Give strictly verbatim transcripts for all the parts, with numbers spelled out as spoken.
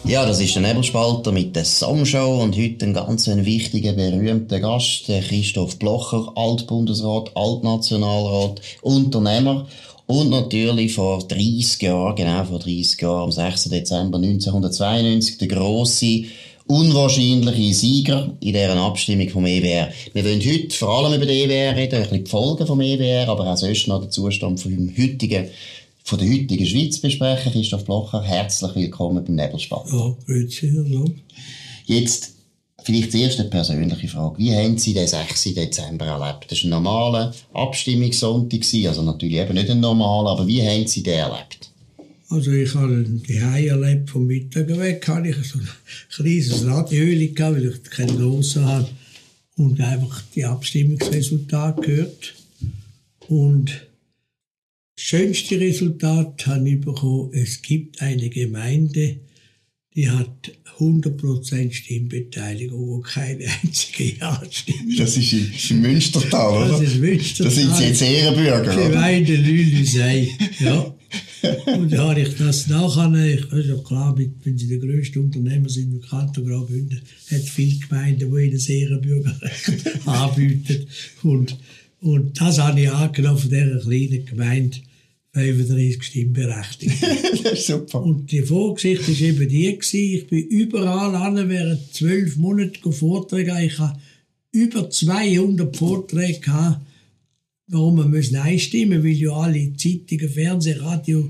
Ja, das ist der Nebelspalter mit der Songshow und heute ein ganz wichtiger, berühmter Gast, der Christoph Blocher, Altbundesrat, Altnationalrat, Unternehmer und natürlich vor dreissig Jahren, genau vor dreissig Jahren, am sechsten Dezember neunzehnhundertzweiundneunzig, der grosse, unwahrscheinliche Sieger in dieser Abstimmung vom E W R. Wir wollen heute vor allem über den E W R reden, ein bisschen die Folgen vom E W R, aber auch sonst noch den Zustand vom heutigen von der heutigen Schweiz besprechen. Christoph Blocher, herzlich willkommen beim Nebelspalter. Ja, grüezi, hallo. Jetzt vielleicht die erste persönliche Frage. Wie haben Sie den sechsten Dezember erlebt? Das war ein normaler Abstimmungssonntag, also natürlich eben nicht ein normaler, aber wie haben Sie den erlebt? Also ich habe die Hause erlebt, vom Mittag weg hatte ich so ein kleines Radiohöhle gehabt, weil ich keinen grossen habe und einfach die Abstimmungsresultate gehört. Und das schönste Resultat habe ich bekommen, es gibt eine Gemeinde, die hat hundert Prozent Stimmbeteiligung und keine einzige Ja-Stimme. Das ist im, im Münstertal, oder? Das ist Münstertal. Das sind Sie jetzt Ehrenbürger, oder? Gemeinde Lülisei, ja. Und da habe ich das nachher, ich, also klar, wenn Sie der grösste Unternehmer sind im Kanton Graubünden, hat es viele Gemeinden, die Ihnen das Ehrenbürgerrecht anbieten. Und, und das habe ich angenommen von dieser kleinen Gemeinde, fünfunddreissig Stimmberechtigte. Das ist super. Und die Vorgeschichte war eben die, ich bin überall an, während zwölf Monate Vorträge. Ich habe über zweihundert Vorträge gehabt, warum wir müssen einstimmen, weil ja alle Zeitungen, Fernsehen, Radio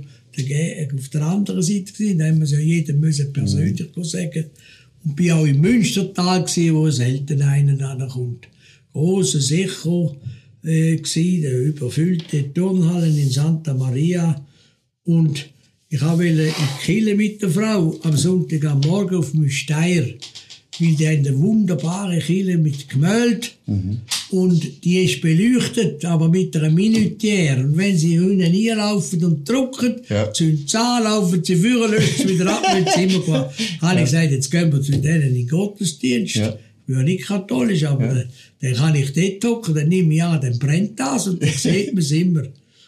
auf der anderen Seite waren. Da haben wir ja jedem müssen persönlich mhm. sagen. Und bin auch im Münstertal gewesen, wo selten einer ankommt. Grosse Sicher äh, gewesen, der überfüllte Turnhallen in Santa Maria. Und ich wollte in die Kirche mit der Frau am Sonntag am Morgen auf dem Steier. Weil die haben eine wunderbare Kirche mit Gemälde. Mhm. Und die ist beleuchtet, aber mit einer Minutiere. Und wenn sie hinten reinlaufen und drücken, ja. zu den Zahlen laufen sie vor, lösen sie wieder ab, wenn sie immer kommen. Habe ich gesagt, jetzt gehen wir zu denen in den Gottesdienst. Ja. Ich bin ja nicht katholisch, aber ja. dann, dann kann ich dort hocken, dann nehme ich an, dann brennt das und dann sieht man es immer.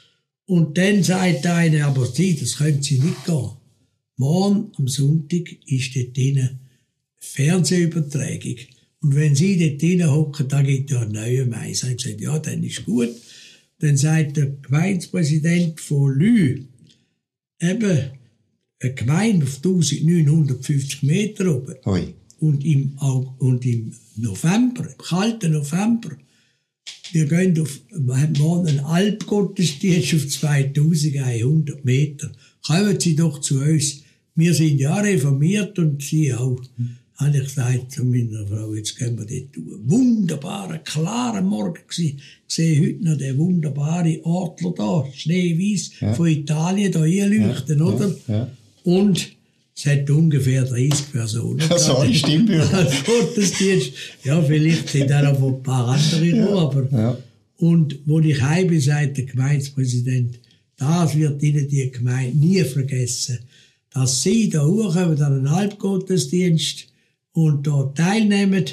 Und dann sagt einer, aber Sie, das können Sie nicht gehen. Morgen am Sonntag ist dort drinnen Fernsehübertragung. Und wenn Sie dort drinnen hocken, da geht ja ein neuer Mais. Ich habe gesagt, ja, dann ist gut. Dann sagt der Gemeindepräsident von Lü, eben, eine Gemeinde auf neunzehnhundertfünfzig Meter oben. Hoi. Und im, und im November, im kalten November, wir gehen auf, wir haben morgen einen Alpgottesdienst auf zweitausendeinhundert Meter. Kommen Sie doch zu uns. Wir sind ja reformiert und Sie auch. Mhm. Habe ich gesagt zu meiner Frau, jetzt gehen wir dort durch. Wunderbarer, klarer Morgen gewesen. Ich sehe heute noch den wunderbaren Adler da, schneeweiß, ja. von Italien, da hinleuchten, ja. oder? Ja. Ja. Und es hat ungefähr dreißig Personen. So eine Stimmbürger. Gottesdienst. Ja, vielleicht sind auch noch ein paar andere ja. noch, aber. Ja. Und wo ich heim bin, sagt der Gemeindepräsident, das wird Ihnen die Gemeinde nie vergessen, dass Sie da hochkommen an einen Halbgottesdienst und dort teilnehmen.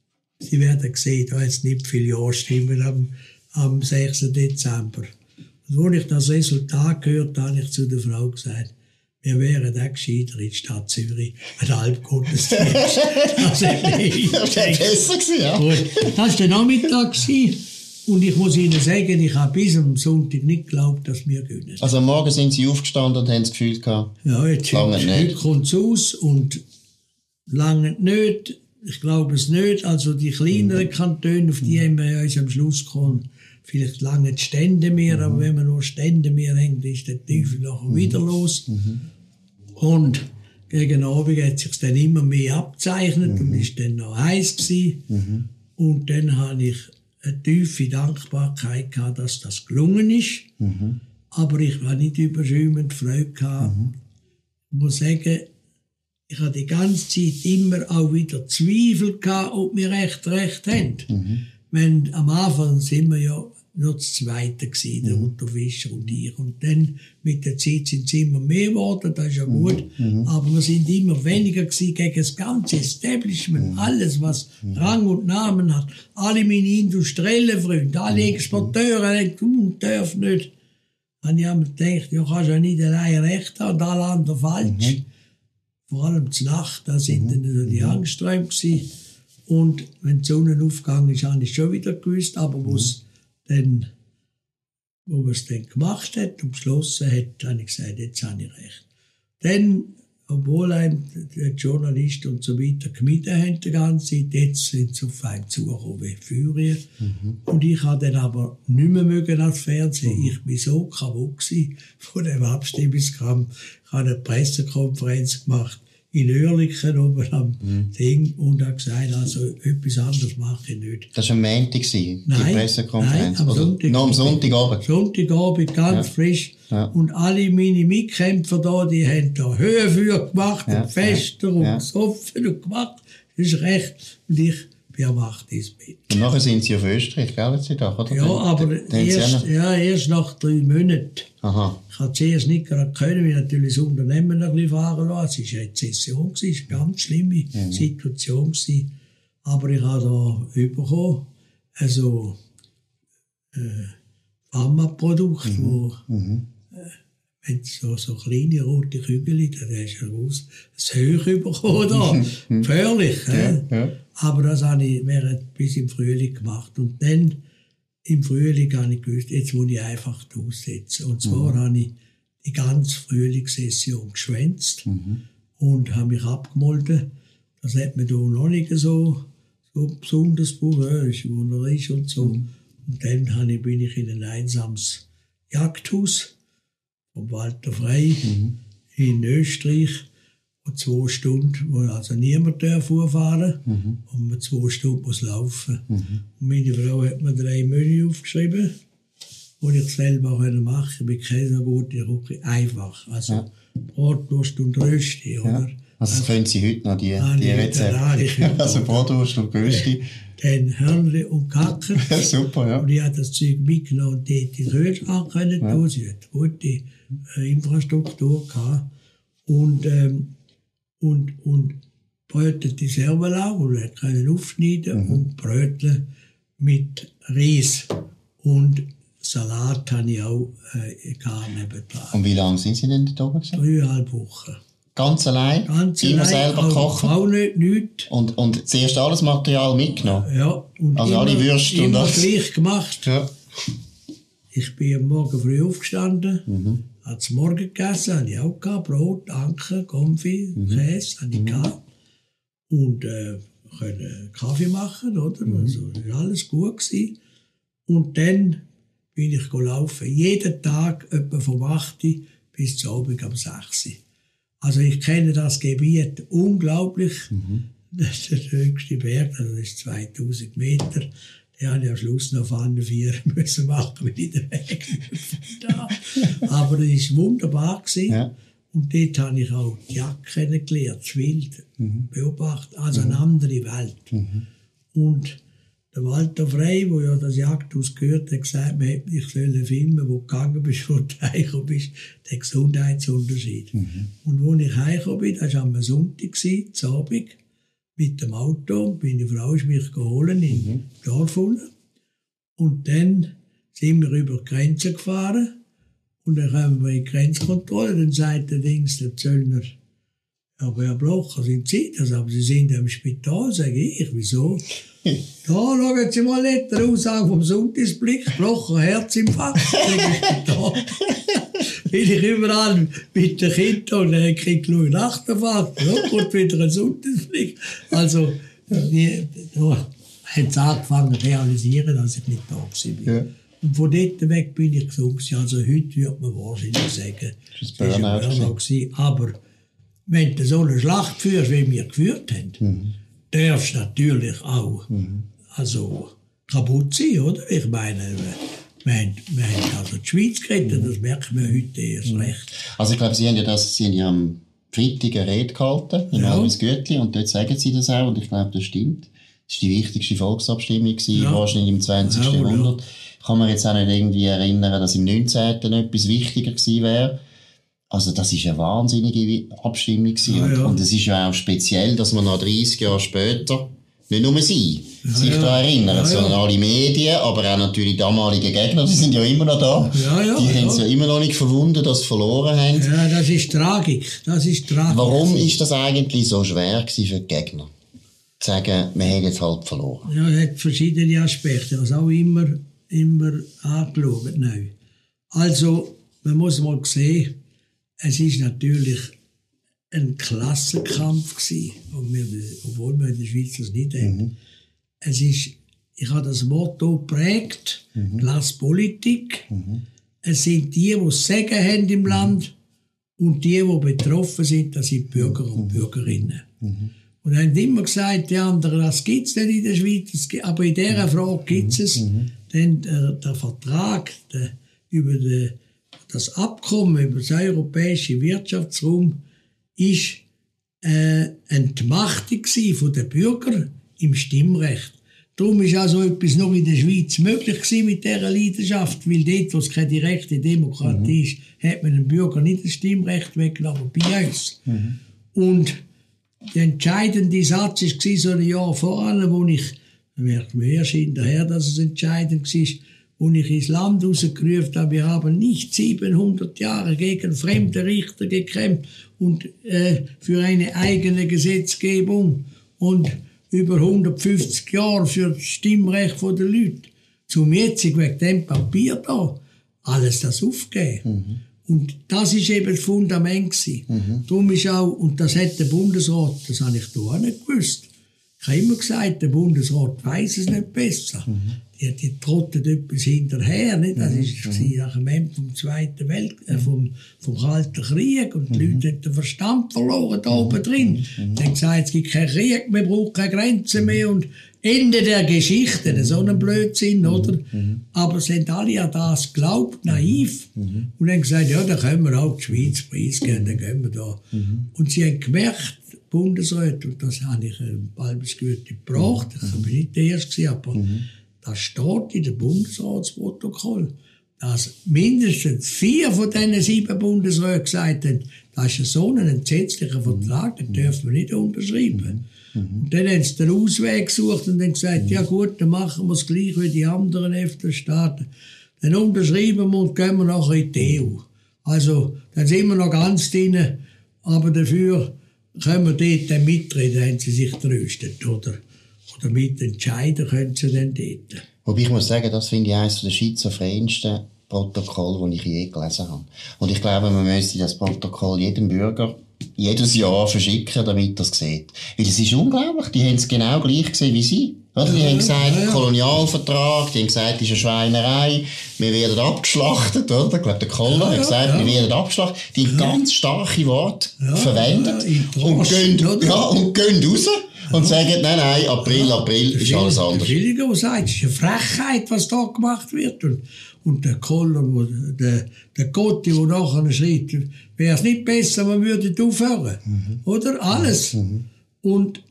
Sie werden sehen, da jetzt nicht viele Ja-Stimmen am, am sechsten Dezember. Und als ich das Resultat gehört habe, habe ich zu der Frau gesagt, wir wären auch gescheiter in der Stadt Zürich, ein Halbgottesdienst. Das wäre besser gewesen, ja. Gut, das war der Nachmittag und ich muss Ihnen sagen, ich habe bis am Sonntag nicht geglaubt, dass wir gewinnen. Also am Morgen sind Sie aufgestanden und haben das Gefühl gehabt, ja, jetzt heute kommt es aus und lange nicht. Ich glaube es nicht. Also die kleineren mhm. Kantone, auf die mhm. haben wir ja uns am Schluss gekommen. Vielleicht lange die Stände mehr, mhm. aber wenn man nur Stände mehr hängt, ist der Teufel nachher mhm. wieder los. Mhm. Und gegen Abend hat es sich dann immer mehr abzeichnet mhm. und ist dann noch heiß gewesen. Mhm. Und dann habe ich eine tiefe Dankbarkeit gehabt, dass das gelungen ist. Mhm. Aber ich war nicht überschäumend Freude gehabt. Mhm. Ich muss sagen, ich hatte die ganze Zeit immer auch wieder Zweifel gehabt, ob wir recht recht haben. Mhm. Wenn, am Anfang sind wir ja nur das Zweite gewesen, der mhm. Unterfischer und ich. Und dann mit der Zeit sind es immer mehr geworden, das ist ja gut. Mhm. Aber wir sind immer weniger gewesen gegen das ganze Establishment, mhm. alles, was mhm. Rang und Namen hat. Alle meine industriellen Freunde, alle Exporteure, alle tun dürfen nicht. Dann habe ich mir gedacht, ja, kannst ja nicht allein recht haben und alle anderen falsch. Mhm. vor allem zur Nacht, da sind mhm. dann die Angsträume gewesen. Und wenn die Sonne aufgegangen ist, habe ich schon wieder gewusst, aber wo es mhm. dann, wo man es dann gemacht hat und beschlossen hat, habe ich gesagt, jetzt habe ich recht. Dann, obwohl einem die Journalisten und so weiter gemieden haben die ganze Zeit, jetzt sind sie auf einen zugekommen wie Furien. Mhm. Und ich habe dann aber nicht mehr mögen als Fernsehen. Mhm. Ich war so kaputt gewesen von dem Abstimmungskampf. Ich habe eine Pressekonferenz gemacht in Oerlikon oben am mhm. Ding und habe gesagt, also etwas anderes mache ich nicht. Das war am Montag, die nein, Pressekonferenz? Nein, am Sonntag. Noch am Sonntagabend? Sonntagabend, ganz ja. frisch. Ja. Und alle meine Mitkämpfer da, die haben da Höhenfeuer gemacht ja. und Fester ja. und ja. gesoffen und gemacht. Das ist recht. Und ich bin am acht ins Bett. Und nachher sind Sie auf Österreich, gell, Sie da, oder? Ja, aber erst, ja, erst nach drei Monaten. Aha. Ich konnte zuerst nicht gerade können, weil natürlich das Unternehmen noch ein bisschen fahren lassen. Es war eine Rezession, es war eine ganz schlimme mhm. Situation. Aber ich habe da bekommen, also äh, Pharmaprodukte, mhm. wo mhm. äh, wenn so, so kleine rote Kügel, dann hast du raus, das Höch bekommen da. Mhm. Gefährlich. Ja, äh? ja. Aber das habe ich während, bis im Frühling gemacht. Und dann im Frühling habe ich gewusst, jetzt muss ich einfach aussetzen. Und zwar mhm. habe ich die ganze Frühlingssession geschwänzt mhm. und habe mich abgemolden. Das hat mir da noch nicht so, so besonders berührt, wo er ist und so. Mhm. Und dann habe ich, bin ich in ein einsames Jagdhaus vom Walter Frey mhm. in Österreich. Und zwei Stunden, wo also niemand fahren mhm. und man zwei Stunden muss laufen. Mhm. Und meine Frau hat mir drei Menü aufgeschrieben, die ich selber machen konnte. Ich bin keine so gute Rucke. Einfach. Also ja. Bratwurst und Rösti, ja. oder? Also das können Sie heute noch, die, die Rezepte. Also Bratwurst und Rösti. Dann Hörnli und Kacken. Super, ja. Und ich habe das Zeug mitgenommen und die in den Kühlschrank können tun. Sie hat gute äh, Infrastruktur gehabt. Und, ähm, und, und brötelte Servalau, und wir können aufschneiden mhm. und bröteln mit Reis. Und Salat habe ich auch äh, nebendran. Und wie lange sind Sie denn da oben? Dreieinhalb Wochen. Ganz allein? Ganz immer allein, selber kochen? Auch nicht, nichts. Und, und zuerst alles Material mitgenommen? Ja. Und also immer, alle Würste und das? gleich gemacht. Ja. Ich bin am Morgen früh aufgestanden, mhm. habe zum Morgen gegessen, habe ich auch gehabt, Brot, Anke, Konfi, mhm. Käse, habe ich mhm. gehabt. Und äh, können Kaffee machen, oder? Mhm. Also, das war alles gut gewesen. Und dann bin ich gelaufen, jeden Tag etwa vom acht bis zum Abend am sechs. Also ich kenne das Gebiet unglaublich. Mhm. Das ist der höchste Berg, also das ist zweitausend Meter. Den habe ich am Schluss noch auf anderen vier müssen machen, weil ich den Weg da. Aber es war wunderbar gewesen. Ja. Und dort habe ich auch die Jagd kennengelernt, das Wild mhm. beobachtet, also eine andere Welt. Mhm. Und der Walter Frey, der ja das Jagdhaus gehört, hat gesagt, man hätte mich filmen, wo du gegangen bist, wo du heimgekommen bist, der Gesundheitsunterschied. Mhm. Und als ich heimgekommen bin, das war am Sonntag, am Abend, mit dem Auto, meine Frau ist mich geholt in mhm. Dorf unten. Und dann sind wir über die Grenze gefahren. Und dann kommen wir in die Grenzkontrolle, dann sagt der Dings, der Zöllner, aber Herr Blocher, sind Sie das? Aber Sie sind im Spital, sage ich. Wieso? Da schauen Sie mal nicht, der Aussage vom Sonntagsblick, Blocher, Herzinfarkt, im Spital. Bin ich überall mit den Kindern und dann kriege ich nur Nachterfahrt. Da kommt wieder ein Sonntagsblick. Also, da haben sie angefangen zu realisieren, dass ich nicht da war. Ja. Und von dort weg bin ich gesund. Also heute würde man wahrscheinlich sagen, das war ein Burnout. Aber wenn du so eine Schlacht führst, wie wir geführt haben, mhm. darfst du natürlich auch mhm. also, kaputt sein, oder? Ich meine, wir haben, wir haben also die Schweiz gerettet, mhm. das merkt man heute erst mhm. recht. Also ich glaube, Sie haben ja das, Sie haben ja am Freitag eine Rede gehalten, in ja. Albisgütli, und dort sagen Sie das auch, und ich glaube, das stimmt. Das war die wichtigste Volksabstimmung, ja. wahrscheinlich im zwanzigsten Ja, Jahrhundert. Ich kann mir jetzt auch nicht irgendwie erinnern, dass im neunzehnten etwas wichtiger gewesen wäre. Also das war eine wahnsinnige Abstimmung gewesen. Ja, ja. Und es ist ja auch speziell, dass man noch dreißig Jahre später Nicht nur sie, ja, sich ja. daran erinnern, ja, sondern ja. alle Medien, aber auch natürlich damalige Gegner, die sind ja immer noch da. Ja, ja, die ja. haben es ja immer noch nicht verwunden, dass sie verloren haben. Ja, das ist Tragik. Das ist Tragik. Warum ist das eigentlich so schwer gewesen für die Gegner? Zu sagen, wir haben jetzt halt verloren. Ja, es hat verschiedene Aspekte. Das auch immer, immer angeschaut. Neu. Also, man muss mal sehen, es ist natürlich ein Klassenkampf gewesen, obwohl wir in der Schweiz das nicht haben. Mhm. Es ist, ich habe das Motto geprägt, mhm. Klasspolitik. Mhm. Es sind die, die das Sagen haben im Land und die, die betroffen sind, das sind Bürger und Bürgerinnen. Mhm. Und haben immer gesagt, die anderen, das gibt es nicht in der Schweiz, aber in dieser Frage gibt es. Mhm. Denn der, der Vertrag der, über die, das Abkommen über das europäische Wirtschaftsraum ist äh, eine Entmachtung von den Bürgern im Stimmrecht. Darum ist also etwas noch in der Schweiz möglich gewesen mit dieser Leidenschaft, weil dort, wo es keine direkte Demokratie mhm. ist, hat man den Bürgern nicht das Stimmrecht weggenommen, bei uns. Mhm. Und der entscheidende Satz war so ein Jahr voran, wo ich, man merkt mir erst hinterher, dass es entscheidend war, wo ich ins Land rausgerufen habe, wir haben nicht siebenhundert Jahre gegen fremde Richter gekämpft und äh, für eine eigene Gesetzgebung und über hundertfünfzig Jahre für das Stimmrecht der Leute. Zum jetzigen wegen dem Papier da, alles das aufgegeben. Mhm. Und das ist eben das Fundament gewesen. Mhm. Darum ist auch, und das hat der Bundesrat, das habe ich da auch nicht gewusst. Ich habe immer gesagt, der Bundesrat weiss es nicht besser. Mhm. Die, die trottet etwas hinterher, nicht? Das war mhm. nach dem Ende vom Zweiten Weltkrieg, äh, vom, vom Kalten Krieg. Und die mhm. Leute haben den Verstand verloren da oben drin. Mhm. Die haben gesagt, es gibt keinen Krieg mehr, braucht keine Grenzen mehr. Und Ende der Geschichte, so ein Blödsinn, oder? Mhm. Aber sie haben alle an das geglaubt, naiv. Mhm. Und haben gesagt, ja, dann können wir auch die Schweiz preisgeben, dann gehen wir da. Mhm. Und sie haben gemerkt, Bundesrat, und das habe ich in Balbesgüte gebracht, ich bin nicht der Erste, aber mhm. das steht in dem Bundesratsprotokoll, dass mindestens vier von diesen sieben Bundesräten gesagt haben, das ist so ein entsetzlicher Vertrag, den dürfen wir nicht unterschreiben. Mhm. Und dann haben sie den Ausweg gesucht und dann gesagt, ja gut, dann machen wir es gleich wie die anderen EFTA-Staaten. Dann unterschreiben wir und gehen wir nachher in die E U. Also, dann sind wir noch ganz drin, aber dafür können wir dort dann mitreden, haben sie sich tröstet, oder? Oder mitentscheiden können sie dann dort. Wobei ich muss sagen, das finde ich eines der schizophrenischsten Protokolle, die ich je gelesen habe. Und ich glaube, man müsste das Protokoll jedem Bürger jedes Jahr verschicken, damit er es sieht. Weil es ist unglaublich, die haben es genau gleich gesehen wie sie. Oder? Die ja, haben gesagt, ja, ja. Kolonialvertrag, die haben gesagt, das ist eine Schweinerei, wir werden abgeschlachtet, oder? Ich glaube, der Koller ja, hat gesagt, ja. wir werden abgeschlachtet. Die haben ja. ganz starke Worte ja, verwendet ja, und, gehen, ja, und gehen raus. Und sagen, nein, nein, April, ja, April ist alles anders. Der Schilliger sagt, es ist eine Frechheit, was da gemacht wird. Und, und der Koller, wo, der, der Gotti, der nachher schreibt, wäre es nicht besser, man würde aufhören. Mhm. Oder? Alles. Mhm. Und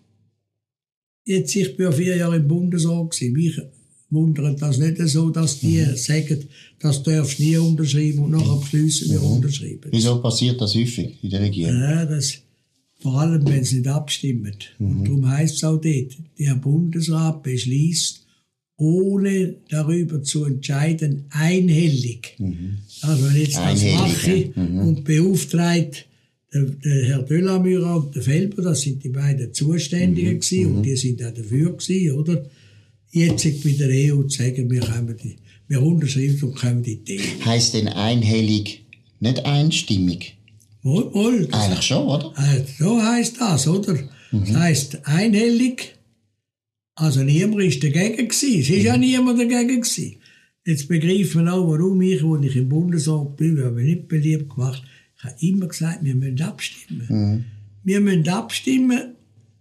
jetzt, ich bin ja vier Jahre im Bundesrat gewesen. Mich wundert das nicht so, dass die mhm. sagen, das darfst du nie unterschreiben und nachher beschließen wir mhm. unterschreiben. Wieso passiert das häufig in der Regierung? Ja, das... Vor allem, wenn sie nicht abstimmen. Mhm. Und darum heisst es auch dort, der Bundesrat beschließt, ohne darüber zu entscheiden, einhellig. Mhm. Also wenn jetzt das mache mhm. und beauftragt der, der Herr Delamura und der Felber, das sind die beiden Zuständigen mhm. gewesen, und die sind auch dafür gewesen, oder? Jetzt bei der E U zu sagen, wir, können die, wir unterschreiben und kommen in die E U. Heisst denn einhellig nicht einstimmig? Wohl, wohl. Eigentlich schon, oder? Äh, so heisst das, oder? Mhm. Das heisst einhellig. Also niemand war dagegen gewesen. Es war mhm. ja niemand dagegen gewesen. Jetzt begreifen wir auch, warum ich, als ich im Bundesrat bin, wir haben nicht beliebt gemacht, ich habe immer gesagt, wir müssen abstimmen. Mhm. Wir müssen abstimmen.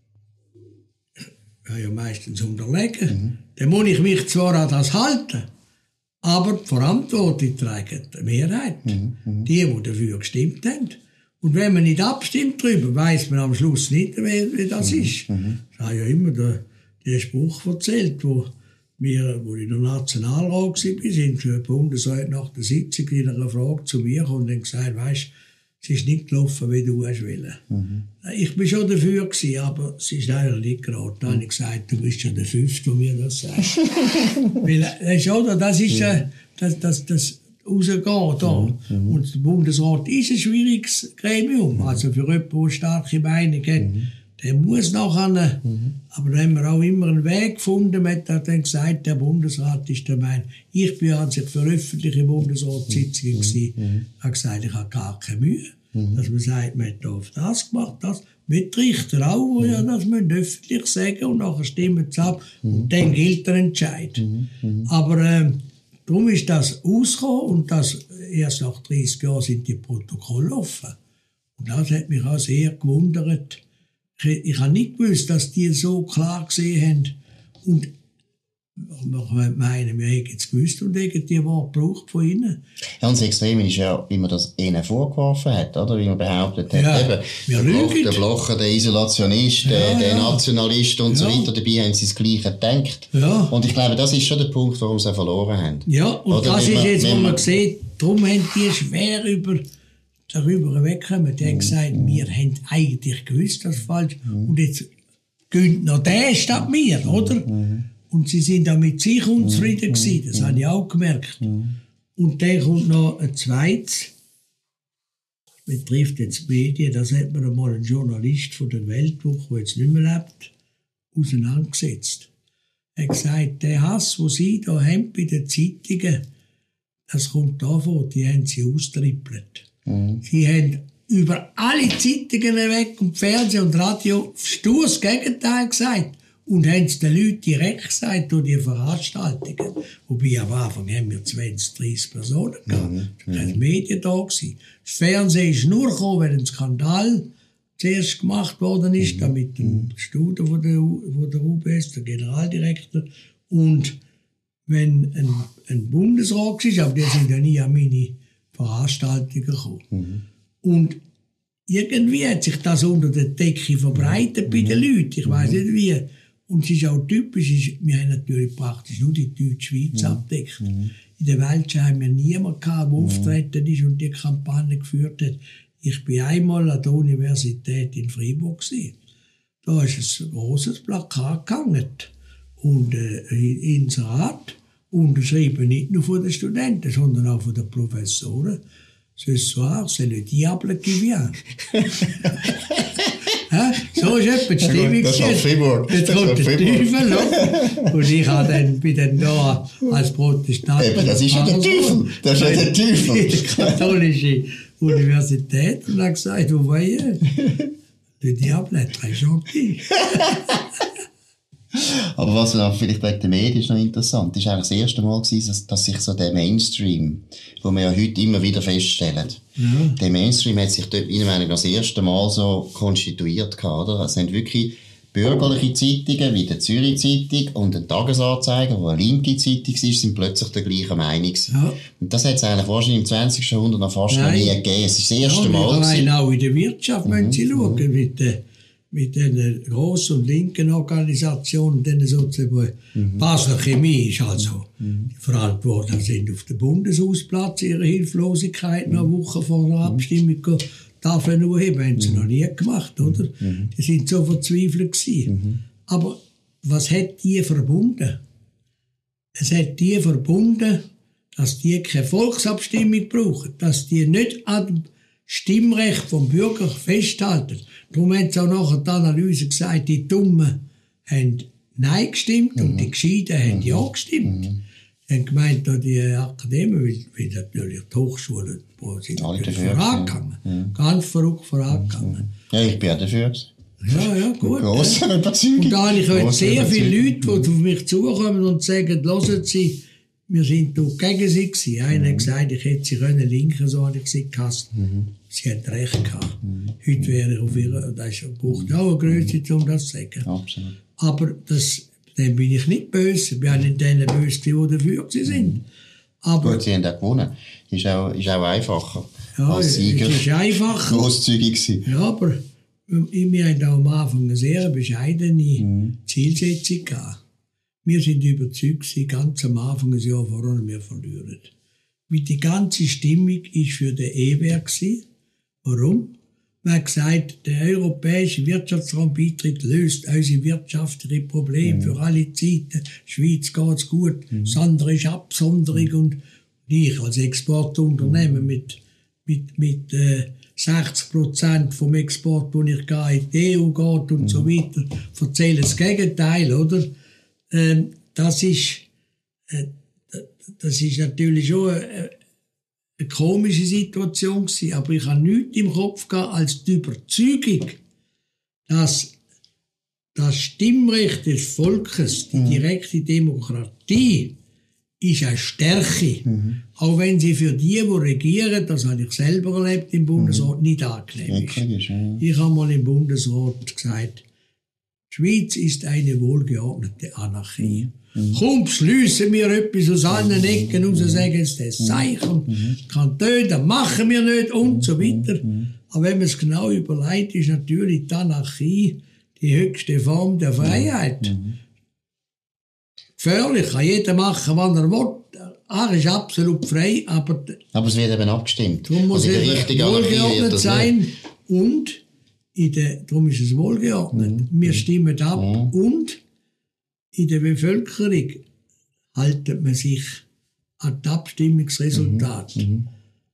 Ich habe ja meistens unterlegen. Mhm. Dann muss ich mich zwar an das halten, aber die Verantwortung tragen die Mehrheit. Mhm. Die, die dafür gestimmt haben. Und wenn man nicht abstimmt darüber, weiss man am Schluss nicht, wie, wie das mhm. ist. Mhm. Ich habe ja immer den, den Spruch erzählt, wo wir, wo ich in der Nationalrat war, sind der Bundesrat nach der Sitzung in einer Frage zu mir gekommen und haben gesagt, weisst, es ist nicht gelaufen, wie du es willst. Mhm. Ich war schon dafür gewesen, aber es ist eigentlich nicht gerade. Da habe ich gesagt, du bist schon der Fünfte, der mir das sagt. Weil, weißt, oder, das ist äh, das, das, das rausgeht da. Mhm. Und der Bundesrat ist ein schwieriges Gremium. Also für jemanden, der starke Beine hat, mhm. der muss nachher. Mhm. Aber da haben wir auch immer einen Weg gefunden. Man hat dann gesagt, der Bundesrat ist der Meinung. Ich bin an sich für öffentliche Bundesratssitzungen mhm. gewesen. Mhm. Ich habe gesagt, ich habe gar keine Mühe. Mhm. Dass man sagt, man hat auf das gemacht, das. Mit Richter auch, mhm. ja, das müssen öffentlich sagen und nachher stimmen sie ab. Mhm. Und dann gilt der Entscheid. Mhm. Mhm. Aber äh, darum ist das ausgekommen und das, erst nach dreißig Jahren sind die Protokolle offen. Und das hat mich auch sehr gewundert. Ich, ich habe nicht gewusst, dass die so klar gesehen haben. Und man meinen, wir hätten es gewusst und hätten die Worte gebraucht von ihnen. Ja, und das Extreme ist ja, wie man das ihnen vorgeworfen hat, oder? Wie man behauptet hat, ja, eben, der, Bloch, der Blocher, der Isolationist, ja, der, der ja. Nationalist und ja. so weiter, dabei haben sie das Gleiche gedacht. Ja. Und ich glaube, das ist schon der Punkt, warum sie verloren haben. Ja, und oder das ist man, jetzt, wo man, man sieht, darum haben die schwer über, darüber weggekommen. Die mm, haben gesagt, mm. wir haben eigentlich gewusst, das ist falsch. Mm. Und jetzt gönnt noch der statt mir, oder? Mm. Und sie sind auch mit sich unzufrieden gewesen. Das mm. habe ich auch gemerkt. Mm. Und dann kommt noch ein zweites, das betrifft jetzt die Medien, das hat mir einmal ein Journalist von der Weltwoche, der jetzt nicht mehr lebt, auseinandergesetzt. Er hat gesagt, der Hass, den sie da haben bei den Zeitungen, das kommt davon, die haben sie austrippelt. Mm. Sie haben über alle Zeitungen weg und Fernsehen und Radio stur das Gegenteil gesagt. Und haben es den Leuten direkt gesagt durch die Veranstaltungen. Wobei am Anfang haben wir zwanzig, dreissig Personen gehabt. Mhm. Da waren keine Medien da gewesen. Das Fernsehen ist nur gekommen, weil ein Skandal zuerst gemacht worden ist, mhm. da mit dem Studio von der, von der U B S, der Generaldirektor. Und wenn ein, ein Bundesrat war, aber die sind ja nie an meine Veranstaltungen gekommen. Mhm. Und irgendwie hat sich das unter der Decke verbreitet mhm. bei den Leuten. Ich weiss nicht wie. Und es ist auch typisch, wir haben natürlich praktisch nur die Deutschschweiz mhm. abgedeckt. Mhm. In der Welt haben wir niemanden gehabt, der mhm. auftreten ist und die Kampagne geführt hat. Ich bin einmal an der Universität in Freiburg gewesen. Da ist ein grosses Plakat gehangen. Und äh, ins Rat, unterschrieben nicht nur von den Studenten, sondern auch von den Professoren. Ce soir, c'est le diable qui vient. Ja, so ist etwa die Stimmung. Das ist auf Fribourg. Jetzt kommt der Teufel noch. Und ich habe dann, bin dann da als Protestant. Eben, das ist ja der Teufel. Das ist ja der Teufel. In der katholischen Universität und habe gesagt, wo war ich? Le diable est très gentil. Aber was noch vielleicht wegen der Medien ist noch interessant, ist eigentlich das erste Mal gewesen, dass, dass sich so der Mainstream, wo wir ja heute immer wieder feststellen, ja. der Mainstream hat sich dort meiner Meinung nach das erste Mal so konstituiert gehabt, oder? Es sind wirklich bürgerliche Zeitungen wie die Zürich Zeitung und ein Tagesanzeiger, die eine linke Zeitung war, sind plötzlich der gleichen Meinung. Ja. Und das hat es eigentlich wahrscheinlich im zwanzigsten Jahrhundert noch fast Nein. noch nie gegeben. Es ist das erste ja, Mal. Nein, auch in der Wirtschaft mhm. müssen Sie schauen, mhm. mit der mit den grossen und linken Organisationen, denen sozusagen mhm. Basler Chemie ist also mhm. die Verantwortlichen sind auf dem Bundeshausplatz ihre Hilflosigkeit mhm. noch eine Woche vor der Abstimmung mhm. Tafeln aufheben, haben sie mhm. noch nie gemacht, oder? Mhm. Die sind so verzweifelt gewesen. Mhm. Aber was hat die verbunden? Es hat die verbunden, dass die keine Volksabstimmung brauchen, dass die nicht an dem Stimmrecht vom Bürger festhalten. Darum haben sie auch nachher die Analyse gesagt, die Dummen haben Nein gestimmt mhm. und die Gescheiten mhm. haben Ja gestimmt. Mhm. Sie haben gemeint, die Akademie, weil, weil natürlich die Hochschulen sind vorangegangen. Mhm. Ganz verrückt vorangegangen. Ja, ich bin auch dafür. Ja, ja, gut. Grosse Überzeugung. Und da habe ich heute sehr viele Leute, die auf mich zukommen und sagen, hören Sie, wir sind da gegen sie gewesen. Einer mhm. hat gesagt, ich hätte sie können linken, so habe ich sie gehasst. Mhm. Sie hat recht gehabt. Mhm. Heute wäre auf ihrer, das ist braucht auch eine Größe, um das zu sagen. Absolut. Aber das, dann bin ich nicht böse. Ich bin auch nicht denen böse, die dafür sie sind. Aber, gut, sie haben auch gewonnen. Ist auch, ist auch einfacher. Ja, als Sieger. Es ist einfacher. Grosszügig gewesen. Ja, aber wir haben auch am Anfang eine sehr bescheidene mhm. Zielsetzung gehabt. Wir sind überzeugt, ganz am Anfang des Jahres voran, wir verlieren. Weil die ganze Stimmung war für den E-Werk, Warum? Man hat gesagt, der europäische Wirtschaftsraumbeitritt löst unsere wirtschaftlichen Probleme mhm. für alle Zeiten. Der Schweiz geht's gut, mhm. das andere ist Absonderung mhm. und ich als Exportunternehmen mhm. mit, mit, mit äh, sechzig Prozent vom Export, den ich gehe, in die E U geht und mhm. so weiter, erzähle das Gegenteil, oder? Ähm, das ist, äh, das ist natürlich schon eine, eine komische Situation gewesen, aber ich habe nichts im Kopf gehabt als die Überzeugung, dass das Stimmrecht des Volkes, die direkte Demokratie, ist eine Stärke. Mhm. Auch wenn sie für die, die regieren, das habe ich selber erlebt im Bundesrat, mhm. nicht angenehm ist. ist ja. Ich habe mal im Bundesrat gesagt, die Schweiz ist eine wohlgeordnete Anarchie. Mhm. Komm, beschliessen wir etwas aus allen Ecken raus, sagen es das Zeichen, mhm. Kantone, das machen wir nicht und so weiter. Mhm. Aber wenn man es genau überlegt, ist natürlich die Anarchie die höchste Form der Freiheit. Mhm. Gefährlich, kann jeder machen, was er will. Er ist absolut frei, aber... Aber es wird eben abgestimmt. Darum muss es wohlgeordnet sein und in der, darum ist es wohlgeordnet. Mhm. Wir stimmen ab mhm. und in der Bevölkerung haltet man sich an das Abstimmungsresultat. Mhm. Mhm.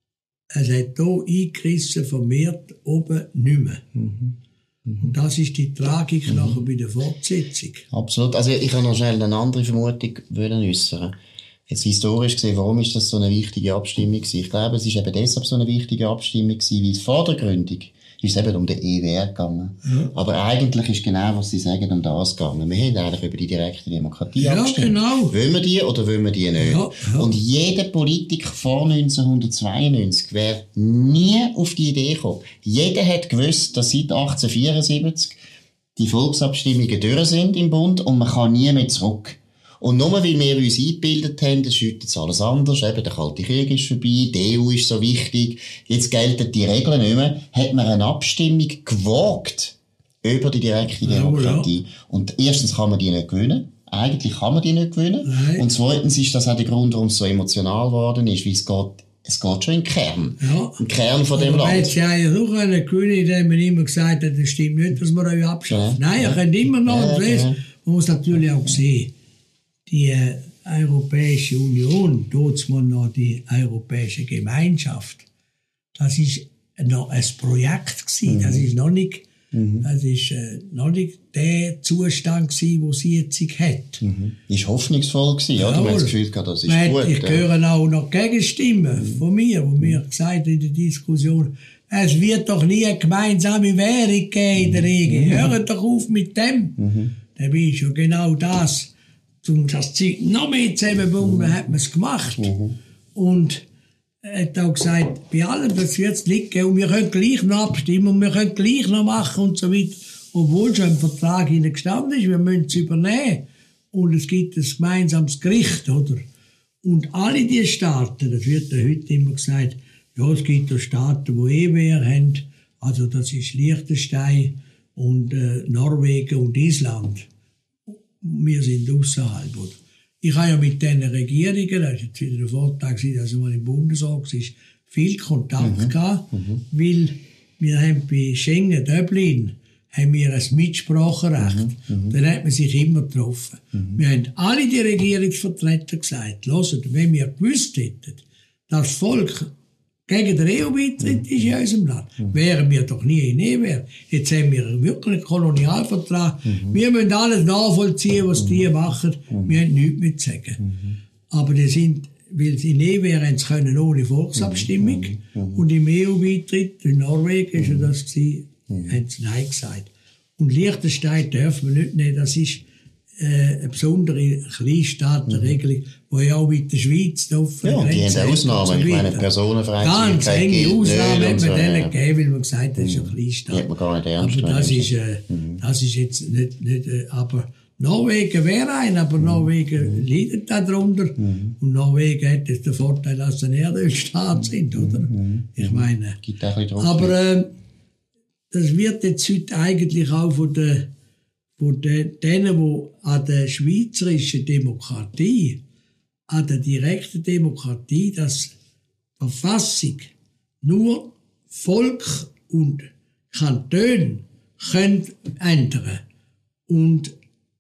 Es hat hier eingerissen, vermehrt oben nicht mehr. Mhm. Und das ist die Tragik mhm. nachher bei der Fortsetzung. Absolut. Also ich habe noch schnell eine andere Vermutung äußern. Jetzt historisch gesehen, warum ist das so eine wichtige Abstimmung gewesen? Ich glaube, es ist eben deshalb so eine wichtige Abstimmung gewesen, weil vor der Gründung ist es eben um den E W R gegangen. Ja. Aber eigentlich ist genau, was Sie sagen, um das gegangen. Wir haben eigentlich über die direkte Demokratie ja, abgestimmt. Genau. Wollen wir die oder wollen wir die nicht? Ja, ja. Und jeder Politiker vor neunzehnhundertzweiundneunzig wäre nie auf die Idee gekommen. Jeder hat gewusst, dass seit achtzehnhundertvierundsiebzig die Volksabstimmungen durch sind im Bund und man kann nie mehr zurück. Und nur weil wir uns eingebildet haben, das ist jetzt alles anders, eben der Kalte Krieg ist vorbei, die E U ist so wichtig, jetzt gelten die Regeln nicht mehr, hat man eine Abstimmung gewagt über die direkte Demokratie. Ja, ja. Und erstens kann man die nicht gewinnen, eigentlich kann man die nicht gewinnen. Nein. Und zweitens ist das auch der Grund, warum es so emotional geworden ist, weil es geht, es geht schon in den Kern, ja. im Kern von dem aber Land. Man hätte ja auch noch gewinnen, indem man immer gesagt hat, das stimmt nicht, dass man euch abschafft. Ja. Nein, ihr ja. könnt immer noch, ja, ja. man muss natürlich auch sehen, die äh, Europäische Union, dort mal noch die Europäische Gemeinschaft, das ist noch ein Projekt gewesen. Mhm. Das ist noch nicht, mhm. das ist äh, noch nicht der Zustand gewesen, wo sie jetzt hat. Mhm. Ist hoffnungsvoll gewesen, ja? Du hast das Gefühl gehabt, das ist man gut. Hat, ich ja. höre auch noch Gegenstimmen mhm. von mir, wo mir gesagt in der Diskussion, es wird doch nie eine gemeinsame Währung geben in der Regel. Mhm. Hört doch auf mit dem. Mhm. Dann ist ja genau das. Um das Zeug noch mehr zusammenzubauen, mhm. hat man es gemacht. Mhm. Und er hat auch gesagt, bei allem, das wird es liegen, und wir können gleich noch abstimmen, und wir können gleich noch machen, und so weiter. Obwohl schon im Vertrag gestanden ist, wir müssen es übernehmen. Und es gibt ein gemeinsames Gericht, oder? Und alle diese Staaten, das wird ja heute immer gesagt, ja, es gibt ja Staaten, die E W R haben, also das ist Liechtenstein und äh, Norwegen und Island. Wir sind außerhalb. Oder? Ich habe ja mit diesen Regierungen, das war jetzt wieder der Vortrag, dass ich mal im Bundesrat war, viel Kontakt mhm. gehabt, mhm. weil wir haben bei Schengen, Dublin, haben wir ein Mitspracherecht. Mhm. Dann hat man sich immer getroffen. Mhm. Wir haben alle die Regierungsvertreter gesagt, hört, wenn wir gewusst hätten, das Volk gegen den E U-Beitritt ist in unserem Land. Mhm. Wären wir doch nie in E W R. Jetzt haben wir wirklich einen Kolonialvertrag. Mhm. Wir müssen alles nachvollziehen, was mhm. die machen. Mhm. Wir haben nichts mehr zu sagen. Mhm. Aber die sind, weil sie in E W R haben sie können ohne Volksabstimmung. Mhm. Mhm. Und im E U-Beitritt, in Norwegen war mhm. ja das gewesen, mhm. haben sie Nein gesagt. Und Liechtenstein dürfen wir nicht nehmen. Das ist äh, eine besondere Kleinstaatenregelung, die ja auch mit der Schweiz offen ja, die haben Ausnahmen. Ich meine, Personenfreizügigkeit ganz enge Ausnahmen hat man so, denen ja. gegeben, weil man gesagt hat, das ist ein Kleinstaat. Hat man gar nicht ernst aber das ist, äh, mhm. das ist jetzt nicht, nicht äh, aber Norwegen wäre ein, aber mhm. Norwegen mhm. leidet darunter. Mhm. Und Norwegen hat jetzt den Vorteil, dass sie ein Erdölstaat sind, oder? Mhm. Ich meine. Gibt auch ein bisschen aber äh, das wird jetzt heute eigentlich auch von den von denen, die an der schweizerischen Demokratie, an der direkten Demokratie, dass die Verfassung nur Volk und Kantone können ändern und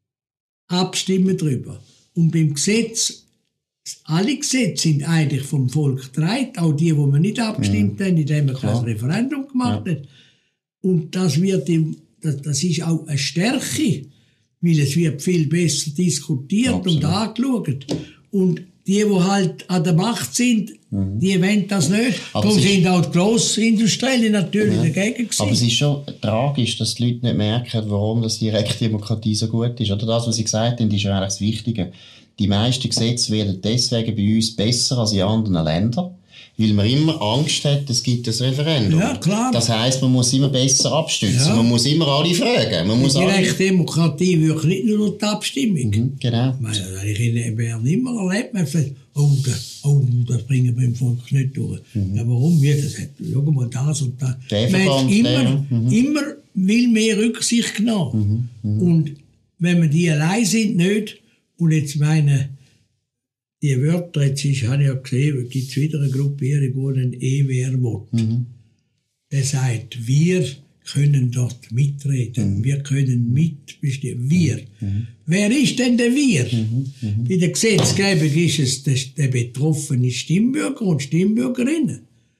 abstimmen darüber. Und beim Gesetz, alle Gesetze sind eigentlich vom Volk getragen, auch die, wo man nicht abgestimmt mhm. haben, indem man kein Referendum gemacht ja. hat. Und das wird im, das, das ist auch eine Stärke, weil es wird viel besser diskutiert Absolut. Und angeschaut. Und die, die halt an der Macht sind, mhm. die wollen das nicht. Aber Darum sind auch die Grossindustriellen natürlich ja. dagegen gewesen. Aber es ist schon tragisch, dass die Leute nicht merken, warum das Direktdemokratie so gut ist. Oder das, was Sie gesagt haben, ist ja eigentlich das Wichtige. Die meisten Gesetze werden deswegen bei uns besser als in anderen Ländern, weil man immer Angst hat, es gibt ein Referendum. Ja, klar. Das heisst, man muss immer besser abstützen. Ja. Man muss immer alle fragen. Man muss die Direktdemokratie wirkt nicht nur durch die Abstimmung. Mhm, genau. Ich in Bern immer erlebt, man sagt, oh, das, oh, das bringen wir im Volk nicht durch. Mhm. Ja, warum? Ja, das hat, schau mal das und das. Man hat immer, mhm. immer will mehr Rücksicht genommen. Mhm. Mhm. Und wenn wir die allein sind, nicht, und jetzt meine, die Wörter, jetzt ist, habe ich ja gesehen, gibt es wieder eine Gruppierung, die ein E-Wehr-Wort. Mhm. Der sagt, wir können dort mitreden, mhm. wir können mitbestimmen. Wir. Mhm. Wer ist denn der Wir? Mhm. Mhm. Bei der Gesetzgebung ist es der, der betroffene Stimmbürger und Stimmbürgerinnen.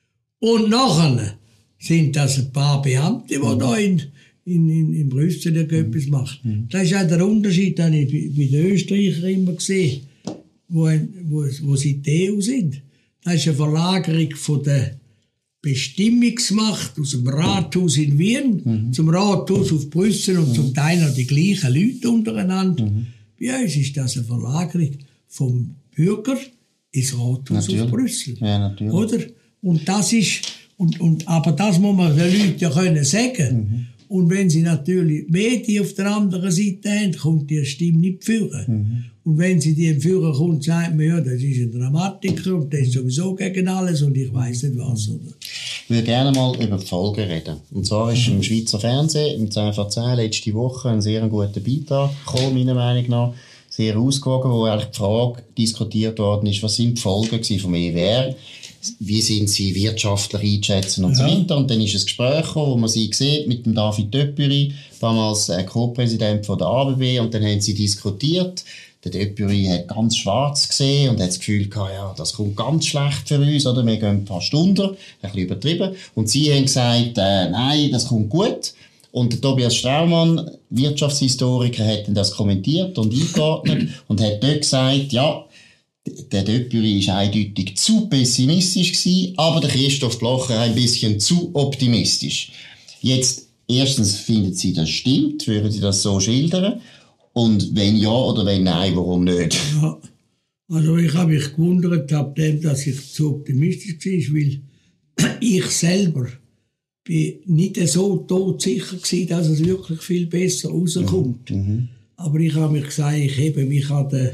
Und nachher sind das ein paar Beamte, die mhm. da in, in, in, in Brüssel etwas machen. Mhm. Das ist auch der Unterschied, den ich bei den Österreichern immer gesehen Wo, wo, wo sie die E U sind. Das ist eine Verlagerung von der Bestimmungsmacht aus dem Rathaus in Wien mhm. zum Rathaus auf Brüssel und mhm. zum Teil noch die gleichen Leute untereinander. Mhm. Bei uns ist das eine Verlagerung vom Bürger ins Rathaus natürlich. Auf Brüssel. Ja, natürlich. Oder? Und das ist, und, und, aber das muss man den Leuten ja können sagen. Mhm. Und wenn sie natürlich Medien auf der anderen Seite haben, kommt die Stimme nicht führen. Mhm. Und wenn sie die führen kommt, sagt man, ja, das ist ein Dramatiker und der ist sowieso gegen alles und ich weiss nicht was. Oder? Ich würde gerne mal über die Folgen reden. Und zwar ist im Schweizer Fernsehen, im zehn vor zehn, letzte Woche ein sehr guter Beitrag gekommen, meiner Meinung nach. Sehr ausgewogen, wo eigentlich die Frage diskutiert worden ist, was sind die Folgen vom E W R? Wie sind sie wirtschaftlich einschätzen und ja. so weiter. Und dann ist ein Gespräch gekommen, wo man sie sieht mit dem David Döpüri, damals äh, Co-Präsident von der A B B, und dann haben sie diskutiert. Der Döpüri hat ganz schwarz gesehen und hat das Gefühl gehabt, ja, das kommt ganz schlecht für uns, oder? Wir gehen fast unter, ein bisschen übertrieben. Und sie haben gesagt, äh, nein, das kommt gut. Und der Tobias Straumann, Wirtschaftshistoriker, hat dann das kommentiert und eingeordnet und hat dort gesagt, ja, der Döpüri war eindeutig zu pessimistisch gewesen, aber der Christoph Blocher ein bisschen zu optimistisch. Jetzt, erstens, finden Sie, das stimmt? Würden Sie das so schildern? Und wenn ja oder wenn nein, warum nicht? Ja, also ich habe mich gewundert, ab dem, dass ich zu optimistisch war, weil ich selber bin nicht so todsicher gewesen, dass es wirklich viel besser rauskommt. Mhm. Aber ich habe mich gesagt, ich hebe mich an den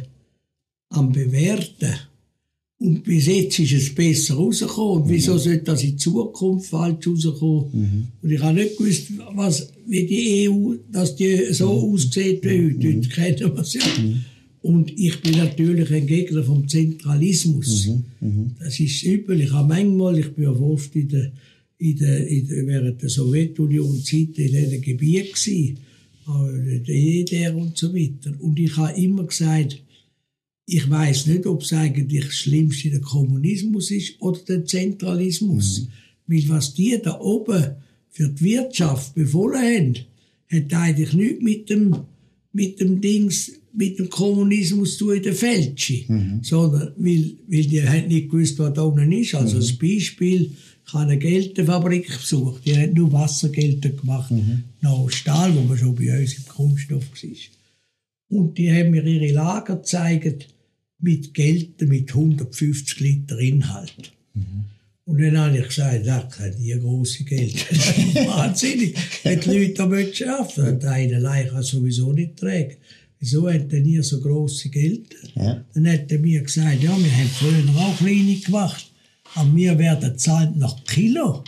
am Bewerten. Und bis jetzt ist es besser rausgekommen. Und mhm. wieso sollte das in Zukunft falsch rauskommen? Mhm. Und ich habe nicht gewusst, was, wie die E U, dass die so mhm. aussieht wie heute. Mhm. Heute kennen wir es ja. Mhm. Und ich bin natürlich ein Gegner vom Zentralismus. Mhm. Mhm. Das ist übel. Ich habe manchmal, ich bin ja oft in der, in der, in der, während der Sowjetunion-Zeit in diesem Gebiet gewesen, der E D R und so weiter. Und ich habe immer gesagt, ich weiss nicht, ob es eigentlich das Schlimmste der Kommunismus ist oder der Zentralismus. Mhm. Weil was die da oben für die Wirtschaft befohlen haben, hat eigentlich nichts mit dem, mit dem Dings, mit dem Kommunismus zu tun in der Fälsche. Mhm. Sondern, weil, weil die haben nicht gewusst, was da unten ist. Also mhm. als Beispiel, ich habe eine Geltenfabrik besucht, die hat nur Wassergelten gemacht, mhm. noch Stahl, wo man schon bei uns im Kunststoff war. Und die haben mir ihre Lager gezeigt, mit Geld, mit hundertfünfzig Liter Inhalt. Mhm. Und dann habe ich gesagt, das sind die grosse Geld. Das ist wahnsinnig. Wenn die Leute da arbeiten wollen, der eine allein kann sowieso nicht tragen. Wieso habt ihr nie so grosse Geld? Ja. Dann hat er mir gesagt, ja, wir haben früher auch kleine gemacht, aber wir werden zahlt nach Kilo.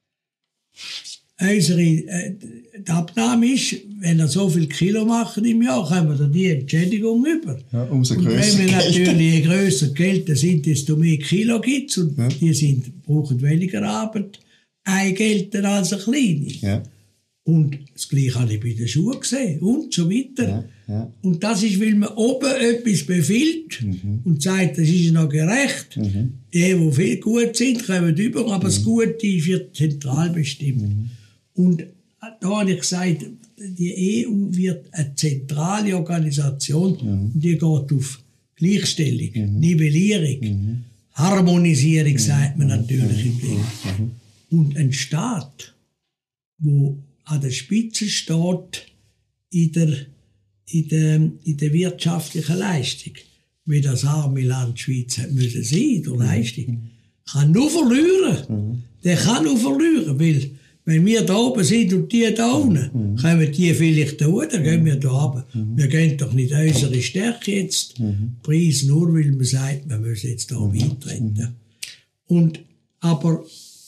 Unsere äh, die Abnahme ist, wenn er so viel Kilo machen im Jahr, haben wir dann die Entschädigung über. Ja, umso grösser. Und wenn wir natürlich je grösser Geld sind, desto mehr Kilo gibt es und ja. die sind, brauchen weniger Arbeit eine gelten als eine kleine. Ja. Und das Gleiche habe ich bei den Schuhen gesehen und so weiter. Ja, ja. Und das ist, weil man oben etwas befiehlt Mhm. und sagt, das ist noch gerecht. Mhm. Die, die viel gut sind, kommen über, aber das Gute wird zentral bestimmt. Mhm. Und da habe ich gesagt, die E U wird eine zentrale Organisation Mhm. und die geht auf Gleichstellung, Mhm. Nivellierung, Mhm. Harmonisierung, sagt man natürlich im Blick. Mhm. Und ein Staat, wo an der Spitze steht in der, in der, in der wirtschaftlichen Leistung, wie das arme Land Schweiz hat müssen sein, durch Leistung, kann nur verlieren. Der kann nur verlieren, weil wenn wir da oben sind und die da unten, kommen die vielleicht da unten, dann gehen wir da runter. Wir gehen doch nicht unsere Stärke jetzt preis, nur weil man sagt, wir müssen jetzt da beitreten. Und, aber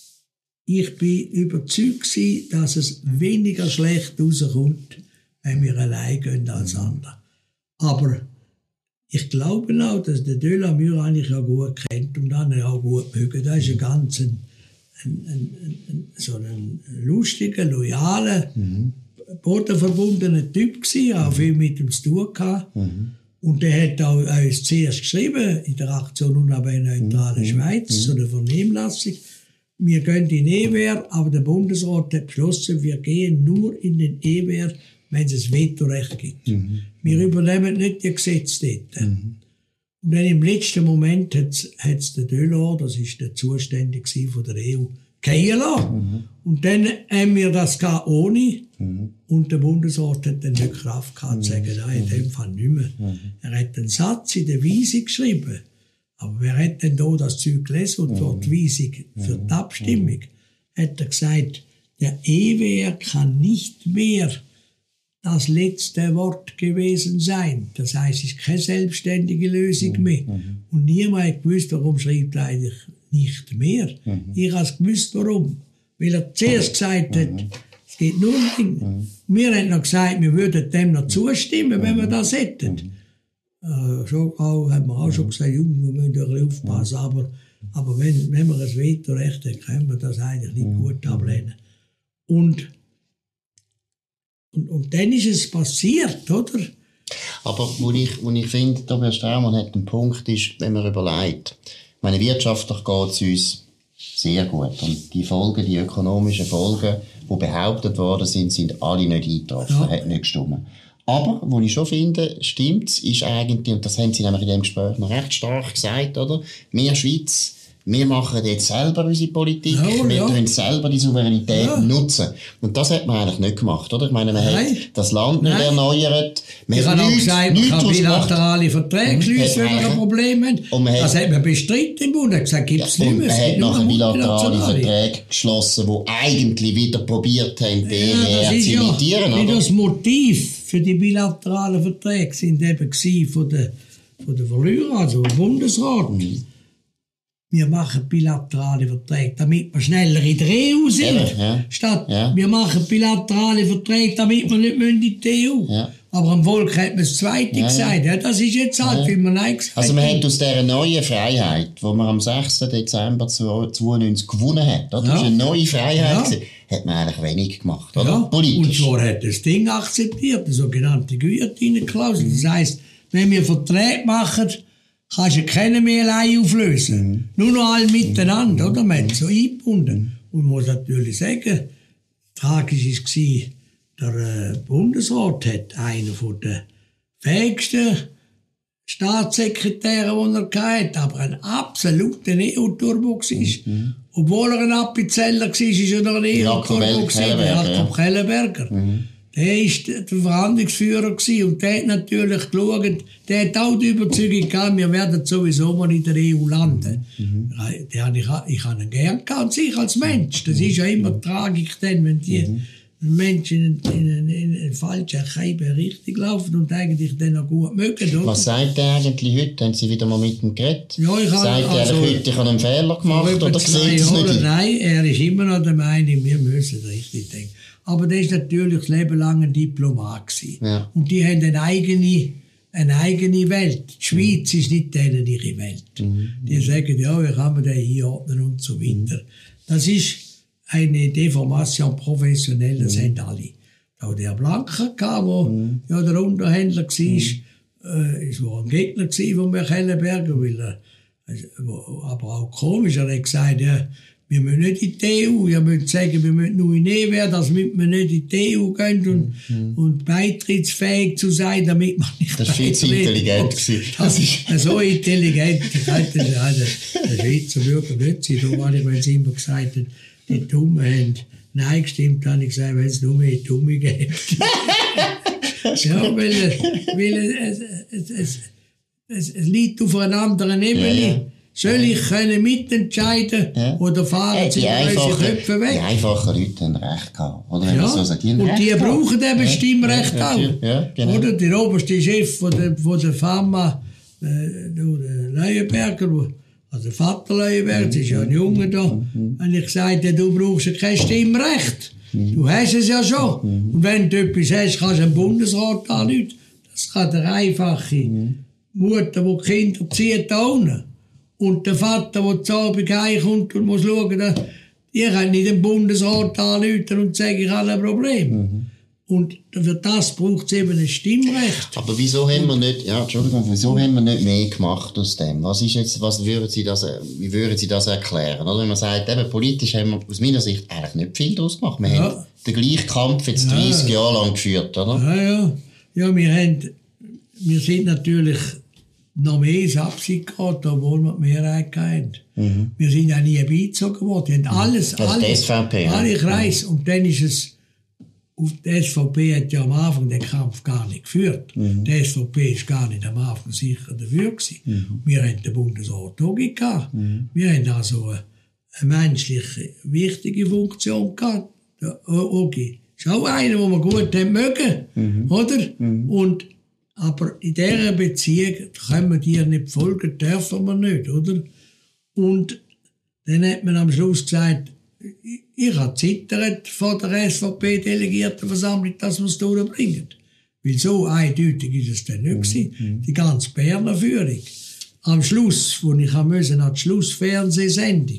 ich bin überzeugt gewesen, dass es weniger schlecht rauskommt, wenn wir allein gehen als andere. Aber ich glaube auch, dass der de la Mure eigentlich auch gut kennt und dann auch gut mögen. Das ist ein ganz ein, ein, ein, ein, so ein lustiger, loyaler, mhm. bodenverbundener Typ gewesen, auch viel mit ihm zu tun gehabt. Mhm. Und der hat auch uns zuerst geschrieben, in der Aktion Unabhängige Neutrale mhm. Schweiz, mhm. so eine Vernehmlassung. Wir gehen in E W R, aber der Bundesrat hat beschlossen, wir gehen nur in den E W R, wenn es ein Vetorecht gibt. Mhm. Wir übernehmen nicht die Gesetze dort. Mhm. Und dann im letzten Moment hat es der Delors, das ist der Zuständige von der E U, gehen lassen. Mhm. Und dann haben wir das ohne. Mhm. Und der Bundesrat hat dann nicht Kraft gehabt, zu sagen, nein, in dem Fall nicht mehr. Mhm. Er hat einen Satz in der Weisung geschrieben. Aber wer hat denn da das Zeug gelesen und für die Weisung, für die Abstimmung? Hat er gesagt, der E W R kann nicht mehr das letzte Wort gewesen sein. Das heisst, es ist keine selbstständige Lösung mehr. Und niemand hat gewusst, warum schreibt er eigentlich nicht mehr. Ich habe gewusst, warum. Weil er zuerst gesagt hat, es geht nur um Dinge. Wir haben noch gesagt, wir würden dem noch zustimmen, wenn wir das hätten. Äh, schon auch, haben wir auch schon gesagt, Jungs, wir müssen ein bisschen aufpassen, aber, aber wenn, wenn wir ein Vetorecht haben, können wir das eigentlich nicht mhm. gut ablehnen. Und, und, und dann ist es passiert, oder? Aber wo ich, wo ich finde, Tobias Straumann hat einen Punkt, ist, wenn man überlegt, meine, wirtschaftlich geht es uns sehr gut. Und die Folgen, die ökonomischen Folgen, die behauptet worden sind, sind alle nicht eingetroffen, ja. Hat nicht gestimmt. Aber, wo ich schon finde, stimmt, ist eigentlich, und das haben Sie nämlich in dem Gespräch noch recht stark gesagt, oder? Wir Schweiz, wir machen jetzt selber unsere Politik, ja, wir ja. tun selber die Souveränität ja. nutzen. Und das hat man eigentlich nicht gemacht, oder? Ich meine, man Nein. hat das Land nicht Nein. erneuert. Man ich habe auch gesagt, man kann bilaterale Verträge schließen, wenn wir ein Problem haben. Und man das hat man bestritten im Bund. Er hat gesagt, gibt es ja, nicht mehr. Man hat nachher bilaterale Verträge geschlossen, die eigentlich wieder probiert haben, die E W R zu imitieren, ja, oder? Das Motiv für die bilateralen Verträge sind eben von den, von den Verlierern, also dem Bundesrat. Mhm. Wir machen bilaterale Verträge, damit wir schneller in der E U sind. Ja, ja. Statt ja. wir machen bilaterale Verträge, damit wir nicht in die E U. Ja. Aber am Volk hat man das Zweite ja, gesagt. Ja, das ist jetzt halt, ja. wie man Nein gesagt Also man hat aus dieser neuen Freiheit, die man am sechsten Dezember zweiundneunzig gewonnen hat, oder? Ja. Das war eine neue Freiheit, ja. hat man eigentlich wenig gemacht, oder? Ja. Politisch. Und zwar hat das Ding akzeptiert, die sogenannte Guillotine-Klausel. Das heisst, wenn wir Verträge machen, kannst du keinen mehr allein auflösen. Mhm. Nur noch alle miteinander, oder? Man hat so eingebunden. Und man muss natürlich sagen, tragisch war, der äh, Bundesrat hat einen von den fähigsten Staatssekretäre, den er hatte, aber ein absoluter E U-Turbo war. Mhm. Obwohl er ein Appenzeller war, ist er noch ein E U-Turbo, Jakob Kellenberger. Mhm. Der war der Verhandlungsführer und der hat natürlich geschaut, der hat auch die Überzeugung gehabt, wir werden sowieso mal in der E U landen. Mhm. Der, ich, ich habe ihn gern gehabt, sich als Mensch. Das ist ja immer Tragik, dann, wenn die mhm. Menschen in, in, in, in falsche Scheibe richtig laufen und eigentlich dann auch gut mögen. Oder? Was sagt er eigentlich heute? Haben Sie wieder mal mit ihm geredet? Ja, ich habe, sagt er also, heute, ich habe einen Fehler gemacht oder sieht es nicht? Nein, er ist immer noch der Meinung, wir müssen richtig denken. Aber der ist natürlich das Leben lang ein Diplomat gewesen. Ja. Und die haben eine eigene, eine eigene Welt. Die Schweiz mhm. ist nicht denen ihre Welt. Mhm. Die sagen, ja, wie kann man den einordnen und so weiter. Mhm. Das ist eine Deformation professionell, das mhm. haben alle. Auch der Blanker, der mhm. ja der Unterhändler war, mhm. äh, es war ein Gegner von Michaelenberger, weil er, also, aber auch komisch, er hat gesagt, ja, wir müssen nicht in die E U, wir müssen sagen, wir müssen nur in E U werden, damit wir nicht in die E U gehen und, mhm. und beitrittsfähig zu sein, damit man nicht das war viel zu intelligent. Das ist so intelligent, das hat der, der Schweizer Bürger nicht sein. Da war ich, wenn sie immer gesagt haben, die Dummen haben Nein gestimmt, habe ich gesagt, wenn es nur mehr Dumme gibt. Ja, weil, weil es, es, es, es, es liegt auf einer anderen Ebene. Ja, ja. Soll ich können mitentscheiden ja. oder fahren sie ja, unsere Köpfe weg? Die einfachen Leute haben Recht gehabt. Oder wenn ja. man so sagt, die und Recht die gehabt. brauchen eben ja. Stimmrecht ja, auch. Ja, genau. Oder der oberste Chef von der, von der Firma, äh, der Leuenberger, also der Vater Leuenberger, das ist ja ein Junge da, mhm. habe ich gesagt, du brauchst ja kein Stimmrecht. Mhm. Du hast es ja schon. Mhm. Und wenn du etwas hast, kannst du einen Bundesrat anrufen. Das kann der einfache mhm. Mutter, die die Kinder zieht, ohne. Und der Vater, der zu Abend heimkommt und muss schauen, dass ich kann nicht den Bundesrat anrufen und sagen, ich habe ein Problem. Mhm. Und für das braucht es eben ein Stimmrecht. Aber wieso haben wir nicht, ja, Entschuldigung, wieso haben wir nicht mehr gemacht aus dem? Was ist jetzt, was würden Sie das, wie würden Sie das erklären? Oder wenn man sagt, eben, politisch haben wir aus meiner Sicht eigentlich nicht viel daraus gemacht. Wir ja. haben den gleichen Kampf jetzt ja. dreißig Jahre lang geführt, oder? Ja, ja. Ja, wir haben, wir sind natürlich noch mehr ins Absicht geraten, obwohl wir die Mehrheit hatten. Mhm. Wir sind ja nie beizogen worden. Wir haben alles, also alles, die S V P, alle ja. Kreise. Und dann ist es, auf die S V P hat ja am Anfang den Kampf gar nicht geführt. Mhm. Die S V P ist gar nicht am Anfang sicher dafür gewesen. Mhm. Wir haben den Bundesrat auch gehabt. Mhm. Wir haben also eine, eine menschliche, wichtige Funktion gehabt. Der Ogi ist auch einer, den wir gut haben mögen, mhm. oder? Mhm. Und aber in dieser Beziehung können wir dir nicht folgen, dürfen wir nicht, oder? Und dann hat man am Schluss gesagt, ich, ich habe zittert vor der S V P-Delegiertenversammlung, dass wir es durchbringen. Weil so eindeutig ist es dann nicht gewesen. Mhm. Die ganze Berner Führung. Am Schluss, wo ich haben müssen, an die Schlussfernsehsendung,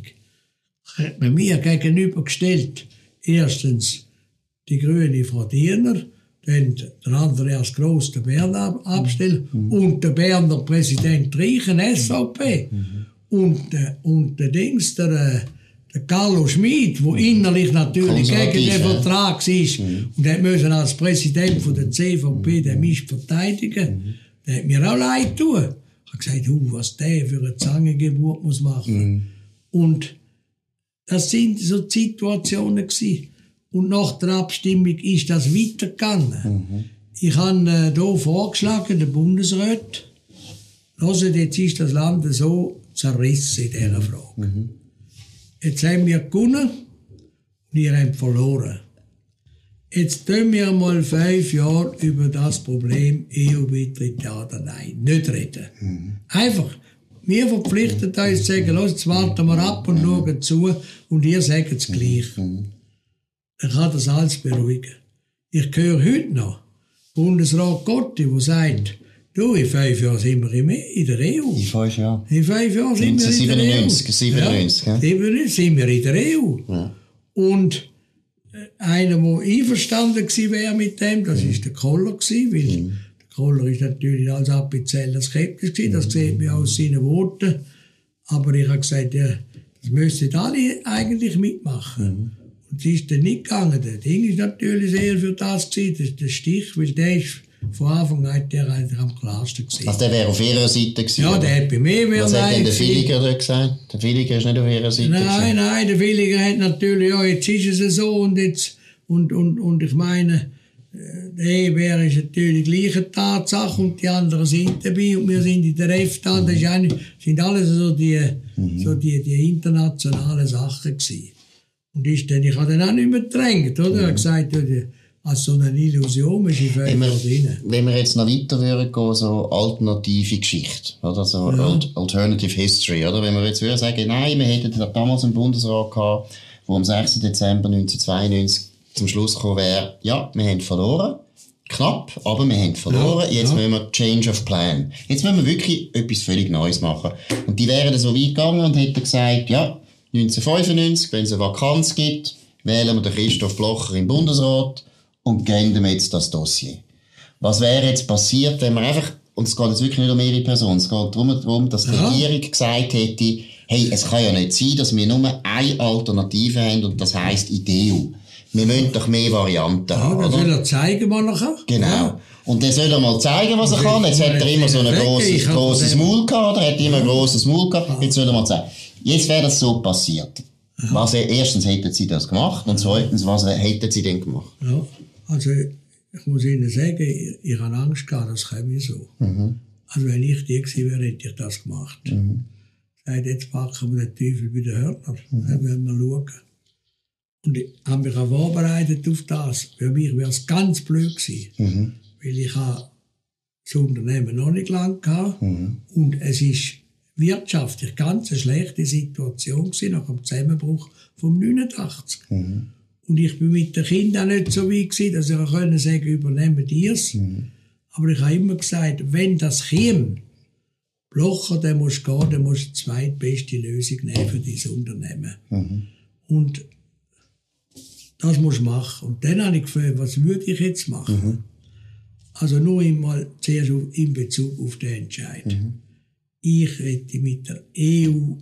hat man mir gegenübergestellt, erstens die grüne Frau Diener, dann der andere als gross der Berner abstellen mhm. und der Berner Präsident Reichen, S V P. Mhm. Und, äh, und der Dings, der, der Carlo Schmid, der mhm. innerlich natürlich gegen den ja. Vertrag ist mhm. und der musste als Präsident von der C V P den Mist verteidigen. Mhm. Der hat mir auch leid tun. Ich habe gesagt, uh, was der für eine Zangengeburt muss machen. Mhm. Und das sind so Situationen gewesen. Und nach der Abstimmung ist das weitergegangen. Mhm. Ich habe äh, hier vorgeschlagen, der Bundesrat, hört, jetzt ist das Land so zerrissen in dieser Frage. Mhm. Jetzt haben wir gewonnen und ihr habt verloren. Jetzt tun wir mal fünf Jahre über das Problem E U-Beitritt ja oder nein nicht reden. Mhm. Einfach. Wir verpflichten uns zu sagen, los, jetzt warten wir ab und schauen zu und ihr sagt es gleich. Mhm. Dann kann das alles beruhigen. Ich höre heute noch Bundesrat Gotti, der sagt, du, in fünf Jahren sind wir in der E U. In fünf Jahren? In fünf Jahren sind wir in der E U. siebenundneunzig, ja, siebenundneunzig sind wir in der E U. Ja. Und einer, der einverstanden gewesen wäre mit dem, das war mhm. der Koller gewesen, weil mhm. der Koller ist natürlich als Appenzeller skeptisch gewesen, das mhm. sieht man aus seinen Worten. Aber ich habe gesagt, ja, das müssten alle eigentlich mitmachen. Mhm. Und es ist dann nicht gegangen. Der Ding ist natürlich sehr für das gewesen, das ist der Stich, weil der ist von Anfang an der eigentlich am klarsten gewesen. Also der wäre auf ihrer Seite gewesen? Ja, der hat bei mir Was hat denn der Villiger da gesagt? Der Villiger ist nicht auf ihrer Seite Nein, gewesen. nein, der Villiger hat natürlich, ja, jetzt ist es so und jetzt, und, und, und ich meine, der E W R ist natürlich die gleiche Tatsache und die anderen sind dabei und wir sind in der EFTA, das ist eigentlich, sind alles so die, mhm. so die, die internationalen Sachen gewesen. Und ist dann, ich habe dann auch nicht mehr gedrängt, oder? Mhm. Er hat gesagt, ja, als so eine Illusion ist in fünf Jahren drin. Wenn wir jetzt noch weiter würden gehen, so alternative Geschichte, oder? So ja. Alternative History, oder? Wenn wir jetzt würden sagen, nein, wir hätten damals einen Bundesrat gehabt, der am sechsten Dezember neunzehnhundertzweiundneunzig zum Schluss gekommen wäre, ja, wir haben verloren. Knapp, aber wir haben verloren. Ja, jetzt ja. müssen wir Change of Plan. Jetzt müssen wir wirklich etwas völlig Neues machen. Und die wären so weit gegangen und hätten gesagt, ja, neunzehnhundertfünfundneunzig, wenn es eine Vakanz gibt, wählen wir den Christoph Blocher im Bundesrat und geben ihm jetzt das Dossier. Was wäre jetzt passiert, wenn man einfach, und es geht jetzt wirklich nicht um ihre Person, es geht darum, darum dass die ja. Regierung gesagt hätte, hey, es kann ja nicht sein, dass wir nur eine Alternative haben und das heisst I D E U. Wir müssen doch mehr Varianten ja, haben, oder? Soll er zeigen, was er kann. Genau. Ja. Und dann soll er mal zeigen, was er kann. Jetzt hat er immer so ein grosses, grosses Maul gehabt, oder hat immer ein grosses Maul gehabt. Jetzt soll er mal zeigen. Jetzt wäre das so passiert. Was, erstens hätten sie das gemacht und zweitens, was hätten sie denn gemacht? Ja, also ich muss Ihnen sagen, ich, ich habe Angst gehabt, das käme so. Mhm. Also wenn ich die gewesen wäre, hätte ich das gemacht. Mhm. Sagt, jetzt packen wir den Teufel bei den Hörner. Mhm. Dann werden wir schauen. Und ich habe mich auch vorbereitet auf das. Für mich wäre es ganz blöd gewesen. Mhm. Weil ich habe das Unternehmen noch nicht lange gehabt. Mhm. Und es ist wirtschaftlich ganz eine schlechte Situation gewesen, nach dem Zusammenbruch vom neunundachtzig. Mhm. Und ich bin mit den Kindern auch nicht so weit gewesen, dass ich können sagen, übernehmen die es. Mhm. Aber ich habe immer gesagt, wenn das käme, Blocher, der muss gehen, der muss die zweitbeste Lösung nehmen für dieses Unternehmen. Mhm. Und das muss ich machen. Und dann habe ich gefragt, was würde ich jetzt machen? Mhm. Also nur einmal zuerst in Bezug auf den Entscheid. Mhm. Ich hätte mit der E U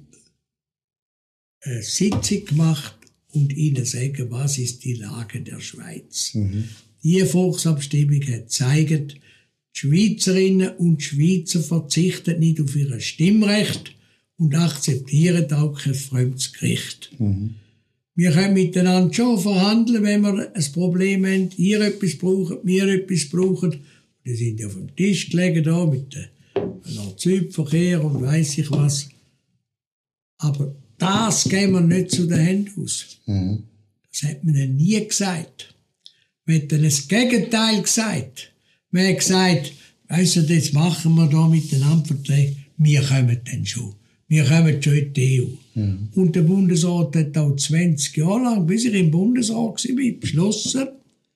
eine Sitzung gemacht und ihnen sagen, was ist die Lage der Schweiz. Mhm. Die Volksabstimmung hat gezeigt, die Schweizerinnen und Schweizer verzichten nicht auf ihr Stimmrecht und akzeptieren auch kein fremdes Gericht. Mhm. Wir können miteinander schon verhandeln, wenn wir ein Problem haben, ihr etwas brauchen, wir etwas brauchen. Wir sind ja auf dem Tisch gelegen da mit dem Nord-Süd-Verkehr und weiss ich was. Aber das gehen wir nicht zu den Händen aus. Mhm. Das hat man ihnen nie gesagt. Man hat ihnen das Gegenteil gesagt. Man hat gesagt, weiss du, jetzt machen wir da miteinander Verträge. Wir kommen dann schon. Wir kommen schon in die E U. Mhm. Und der Bundesrat hat auch zwanzig Jahre lang, bis ich im Bundesrat war, beschlossen,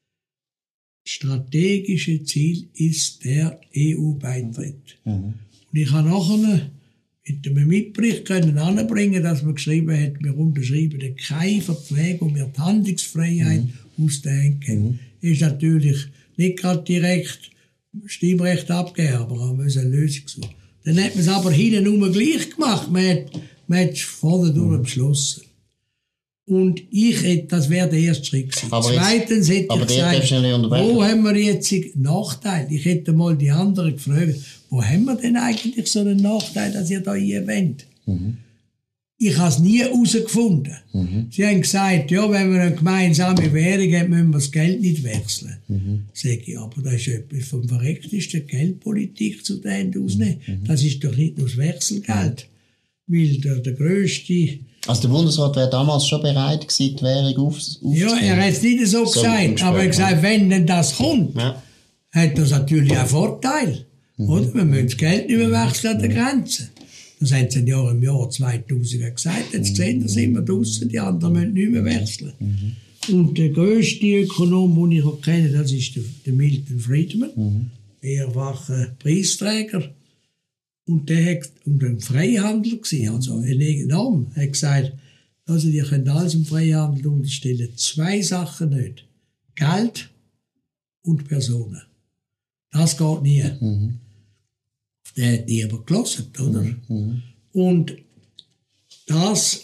das strategische Ziel ist der E U-Beitritt. Mhm. Und ich habe nachher mit einem Mitbericht können anbringen, dass man geschrieben hat, wir unterschreiben keine Verträge, um mir die Handlungsfreiheit mhm. auszudenken. Mhm. Ist natürlich nicht gerade direkt Stimmrecht abgeben, aber man muss eine Lösung suchen. Dann hat man es aber hinten gleich gemacht. Man hat, man hat es vorne durch beschlossen. Und ich hätte, das wäre der erste Schritt gewesen. Aber Zweitens hätte ich gesagt, wo haben wir jetzt einen Nachteil? Ich hätte mal die anderen gefragt, wo haben wir denn eigentlich so einen Nachteil, dass ihr da hier wollt? Mhm. Ich habe es nie herausgefunden. Mhm. Sie haben gesagt, ja, wenn wir eine gemeinsame Währung haben, müssen wir das Geld nicht wechseln. Mhm. Sag ich, aber das ist etwas vom verrecktesten Geldpolitik zu den Händen ausnehmen. Mhm. Das ist doch nicht nur das Wechselgeld. Weil der, der grösste... Also der Bundesrat wäre damals schon bereit gewesen, die Währung aufzunehmen? Ja, er hat es nicht so, so gesagt, aber er hat gesagt, wenn denn das kommt, ja. hat das natürlich einen Vorteil. Mhm. Oder? Wir müssen das Geld nicht mehr wechseln an der Grenze. Das haben sie ja im Jahr zweitausend gesagt. Jetzt sehen wir, sind wir draussen, die anderen müssen nicht mehr wechseln. Mhm. Und der grösste Ökonom, den ich auch kenne, das ist der, der Milton Friedman, mhm. mehrfacher Preisträger. Und der hat und ein Freihandel gewesen, also enorm. Er hat gesagt, also ihr könnt alles im Freihandel unterstellen. Zwei Sachen nicht. Geld und Personen. Das geht nie. Mhm. Der hat nie aber gelassen, oder? Mhm. Und das,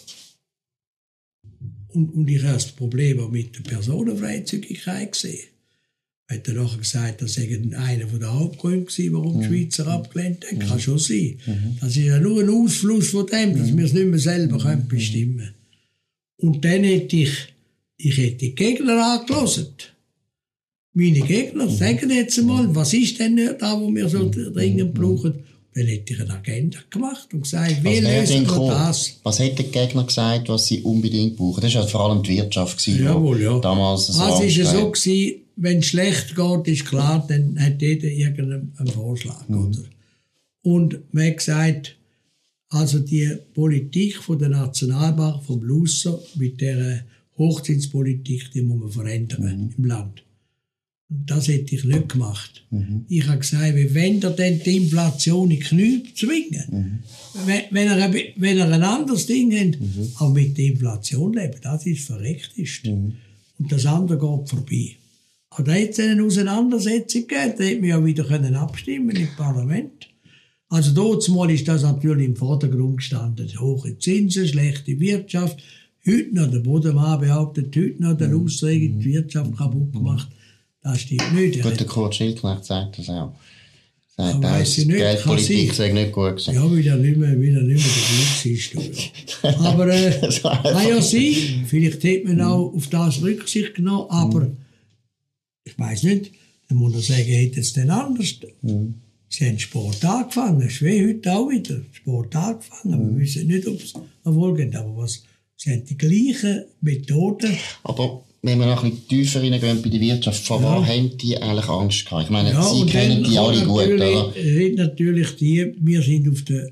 und, und ich habe das Problem auch mit der Personenfreizügigkeit gesehen. Er hat dann nachher gesagt, das sei einer der Hauptgründe gewesen, warum die Schweizer abgelehnt haben. Kann schon sein. Mhm. Das ist ja nur ein Ausfluss von dem, dass wir es nicht mehr selber können bestimmen können. Und dann hätte ich, ich hätte die Gegner angelassen. Meine Gegner sagen jetzt einmal, was ist denn da, wo wir so dringend brauchen? Dann hätte ich eine Agenda gemacht und gesagt, wie lösen wir das? Was hätten die Gegner gesagt, was sie unbedingt brauchen? Das war ja vor allem die Wirtschaft gewesen, Jawohl, ja. damals so. Was ist ja so gewesen, wenn es schlecht geht, ist klar, dann hat jeder irgendeinen Vorschlag, mhm. oder? Und man hat gesagt, also die Politik von der Nationalbank, vom Lusser, mit der Hochzinspolitik, die muss man verändern mhm. im Land. Und das hätte ich nicht gemacht. Mhm. Ich habe gesagt, wenn ihr denn die Inflation in die Knie zwingen, mhm. wenn, wenn, ihr, wenn ihr ein anderes Ding habt, mhm. aber mit der Inflation leben, das ist verreckt. Ist. Mhm. Und das andere geht vorbei. Aber da hätte es eine Auseinandersetzung gegeben, da hätten wir ja wieder können abstimmen im Parlament. Also dazumal ist das natürlich im Vordergrund gestanden. Hohe Zinsen, schlechte Wirtschaft. Heute noch, der Bodenmann behauptet, heute noch der Ausregung die Wirtschaft kaputt gemacht. Das stimmt nicht. Gut, der Kurt Schildknecht sagt das auch. Sagt, ja, dass die Geldpolitik sei nicht gut gewesen. Ja, weil er nicht mehr, weil er nicht mehr der Glück ist. Ja. Aber äh, kann ja sein, vielleicht hätte man auch auf das Rücksicht genommen, aber mhm. ich weiss nicht, dann muss man sagen, hätte es denn anders. Mhm. Sie haben Sport angefangen, Schweden heute auch wieder Sport angefangen. Mhm. Wir wissen nicht, ob es Erfolg hat, aber was, sie haben die gleichen Methoden. Aber wenn wir noch ein bisschen tiefer reingehen bei der Wirtschaft, vor ja. was haben die eigentlich Angst gehabt? Ich meine, ja, Sie kennen die alle gut, oder? Natürlich die, wir sind auf den,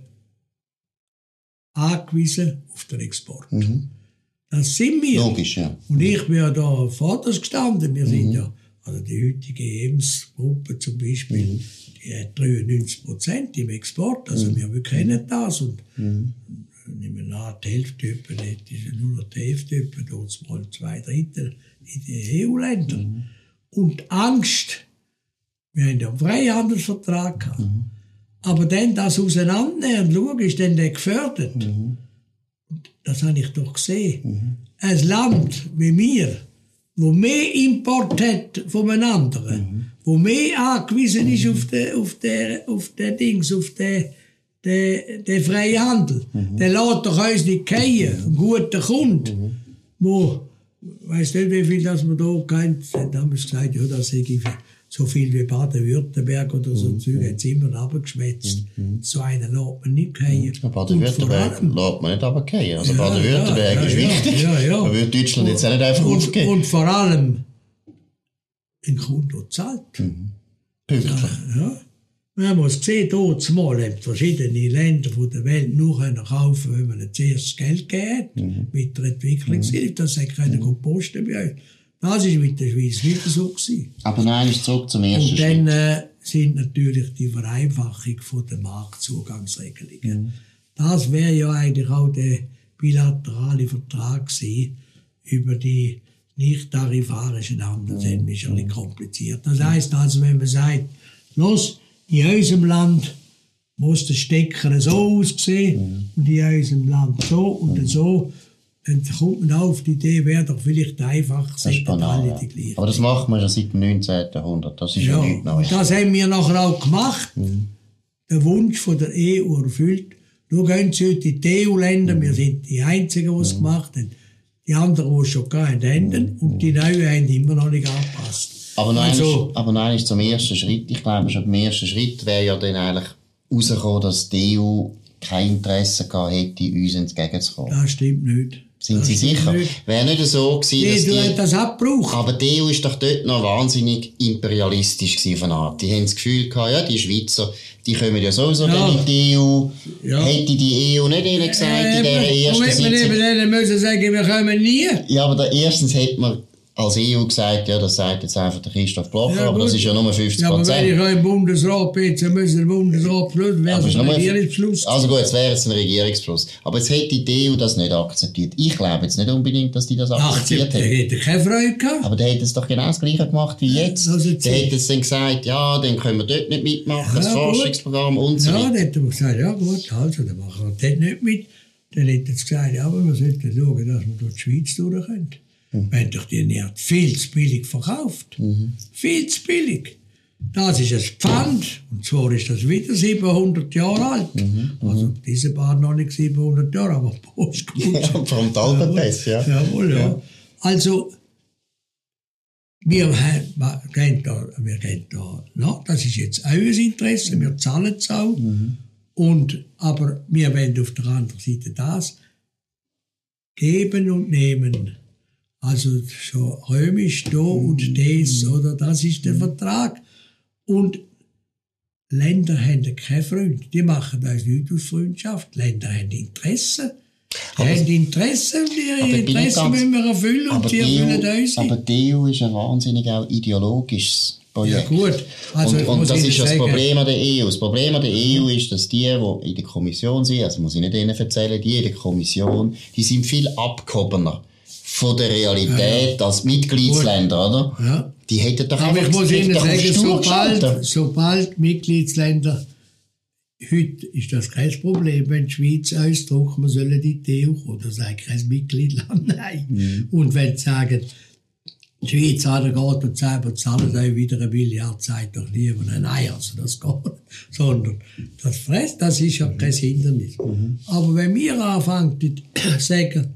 angewiesen auf den Export. Mhm. Das sind wir. Logisch, ja. Und ich bin ja da vorderst gestanden. Wir mhm. sind ja, also die heutige E M S-Gruppe zum Beispiel, mhm. die hat dreiundneunzig Prozent im Export. Also mhm. wir, wir kennen das. Und mhm. nehmen an, die Hälfte etwa, das ist nur noch die Hälfte etwa, dort mal zwei Drittel in den E U-Ländern. Mhm. Und Angst, wir haben ja einen Freihandelsvertrag gehabt, mhm. aber dann das auseinandernehmen, schauen, ist dann der gefördert. Mhm. Und das habe ich doch gesehen. Mhm. Ein Land wie wir, wo mehr Import hat von einem anderen, mhm. wo mehr angewiesen ist auf den, auf den, auf den Dings, auf den Der, der freie Handel, mhm. der lässt doch uns nicht fallen. Ein guter Kunde, mhm. wo, ich weiss nicht, wie viel das man da kennt, dann haben wir gesagt, ja, das sei so viel wie Baden-Württemberg oder so, mhm. Zeug, hat es immer runtergeschwätzt. Mhm. So einen lässt man nicht fallen. Ja, Baden-Württemberg lässt man nicht runterfallen. Also ja, Baden-Württemberg ja, ist ja, wichtig. Ja, ja. Da wird Deutschland und, jetzt auch nicht einfach und, aufgeben. Und vor allem, ein Kunde, der zahlt. Mhm. Pünktlich. Ja. Wir haben es gesehen, dort mal haben verschiedene Länder der Welt nur kaufen können, wenn man ihnen zuerst Geld gegeben hat, mhm. mit der Entwicklungshilfe. Das hat keiner mhm. posten bei uns. Das war mit der Schweiz wieder so gewesen. Aber nein, ist zurück zum ersten Und dann äh, sind natürlich die Vereinfachung von der Marktzugangsregelungen. Mhm. Das wäre ja eigentlich auch der bilaterale Vertrag gewesen über die nicht-tarifarischen Handelshemmungen. Mhm. Ist ein bisschen kompliziert. Das heisst also, wenn man sagt, los, in unserem Land muss der Stecker so aussehen mhm. und in unserem Land so und mhm. so. Dann kommt man auch auf die Idee, wäre doch vielleicht einfach, sind alle ja. die gleichen. Aber das macht man ja seit dem neunzehnten Jahrhundert. Das ist ja, ja nichts Neues. Und das haben wir nachher auch gemacht. Mhm. Der Wunsch von der E U erfüllt. Nur gehen Sie heute in die E U-Länder, mhm. wir sind die Einzigen, die es mhm. gemacht haben. Die anderen, die es schon gehabt haben, mhm. und die Neuen haben immer noch nicht angepasst. Aber nein, also, ist, aber nein, ist zum ersten Schritt. Ich glaube, schon beim ersten Schritt wäre ja dann eigentlich rausgekommen, dass die E U kein Interesse gehabt hätte, uns entgegenzukommen. Das stimmt nicht. Sind das Sie sicher? Nicht. Wäre nicht so gewesen, nee, dass du die... hast das abgebraucht. Aber die E U ist doch dort noch wahnsinnig imperialistisch gewesen von Art. Die haben das Gefühl gehabt, ja, die Schweizer, die kommen ja sowieso ja. in die E U. Ja. Hätte die E U nicht ihnen gesagt, äh, in dieser ersten Sitzung... Moment, wir denen müssen sagen, wir kommen nie. Ja, aber da erstens hätte man als E U gesagt, ja, das sagt jetzt einfach der Christoph Blocher, ja, aber das ist ja nur fünfzig Prozent. Ja, aber wenn ich auch im Bundesrat bin, dann müssen der Bundesrat beschließen, wäre es ein Regierungsbeschluss. Also gut, es wäre jetzt ein Regierungsbeschluss. Aber jetzt hätte die E U das nicht akzeptiert. Ich glaube jetzt nicht unbedingt, dass die das akzeptiert hätten. Der hätte keine Freude gehabt. Aber der hätte es doch genau das Gleiche gemacht wie jetzt. Ja, der hätte es dann gesagt, ja, dann können wir dort nicht mitmachen, ja, das Forschungsprogramm und so weiter. Ja, dann hätte er gesagt, ja gut, also, dann machen wir dort nicht mit. Dann hätte es gesagt, ja, aber wir sollten schauen, dass wir durch die Schweiz durch können. Mhm. Wenn doch die nicht viel zu billig verkauft. Mhm. Viel zu billig. Das ist ein Pfand. Und zwar ist das wieder siebenhundert Jahre alt. Mhm. Also diese Bar noch nicht siebenhundert Jahre, aber Postgut. Ja, vom Talpenpass, ja. Jawohl, ja. ja. Also, wir, wir gehen da, wir gehen da, no, das ist jetzt euer Interesse, wir zahlen es auch. Mhm. Und, aber wir wollen auf der anderen Seite das geben und nehmen. Also schon römisch da und das, oder das ist der Vertrag. Und Länder haben keine Freunde. Die machen das nicht aus Freundschaft. Länder haben Interesse. Die haben Interesse und ihre Interessen müssen wir erfüllen und die erfüllen uns. Aber die E U ist ein wahnsinnig auch ideologisches Projekt. Ja gut. Also und und das ist ja das sagen, Problem an der E U. Das Problem an der E U ist, dass die, die in der Kommission sind, also muss ich nicht ihnen erzählen, die in der Kommission, die sind viel abgehobener von der Realität ja, ja. als Mitgliedsländer, gut. Oder? Ja. Die hätten doch aber ich muss Ihnen sagen, sobald, sobald Mitgliedsländer, heute ist das kein Problem, wenn die Schweiz ausdrückt, wir sollen in die E U kommen, das ist kein Mitgliedsland, nein. Mhm. Und wenn sie sagen, die Schweiz hat geht und sagt, wir zahlen euch wieder eine Milliarde, sagt doch niemand, nein, also das geht nicht. Sondern das Fress, das ist ja kein Hindernis. Mhm. Aber wenn wir anfangen zu sagen,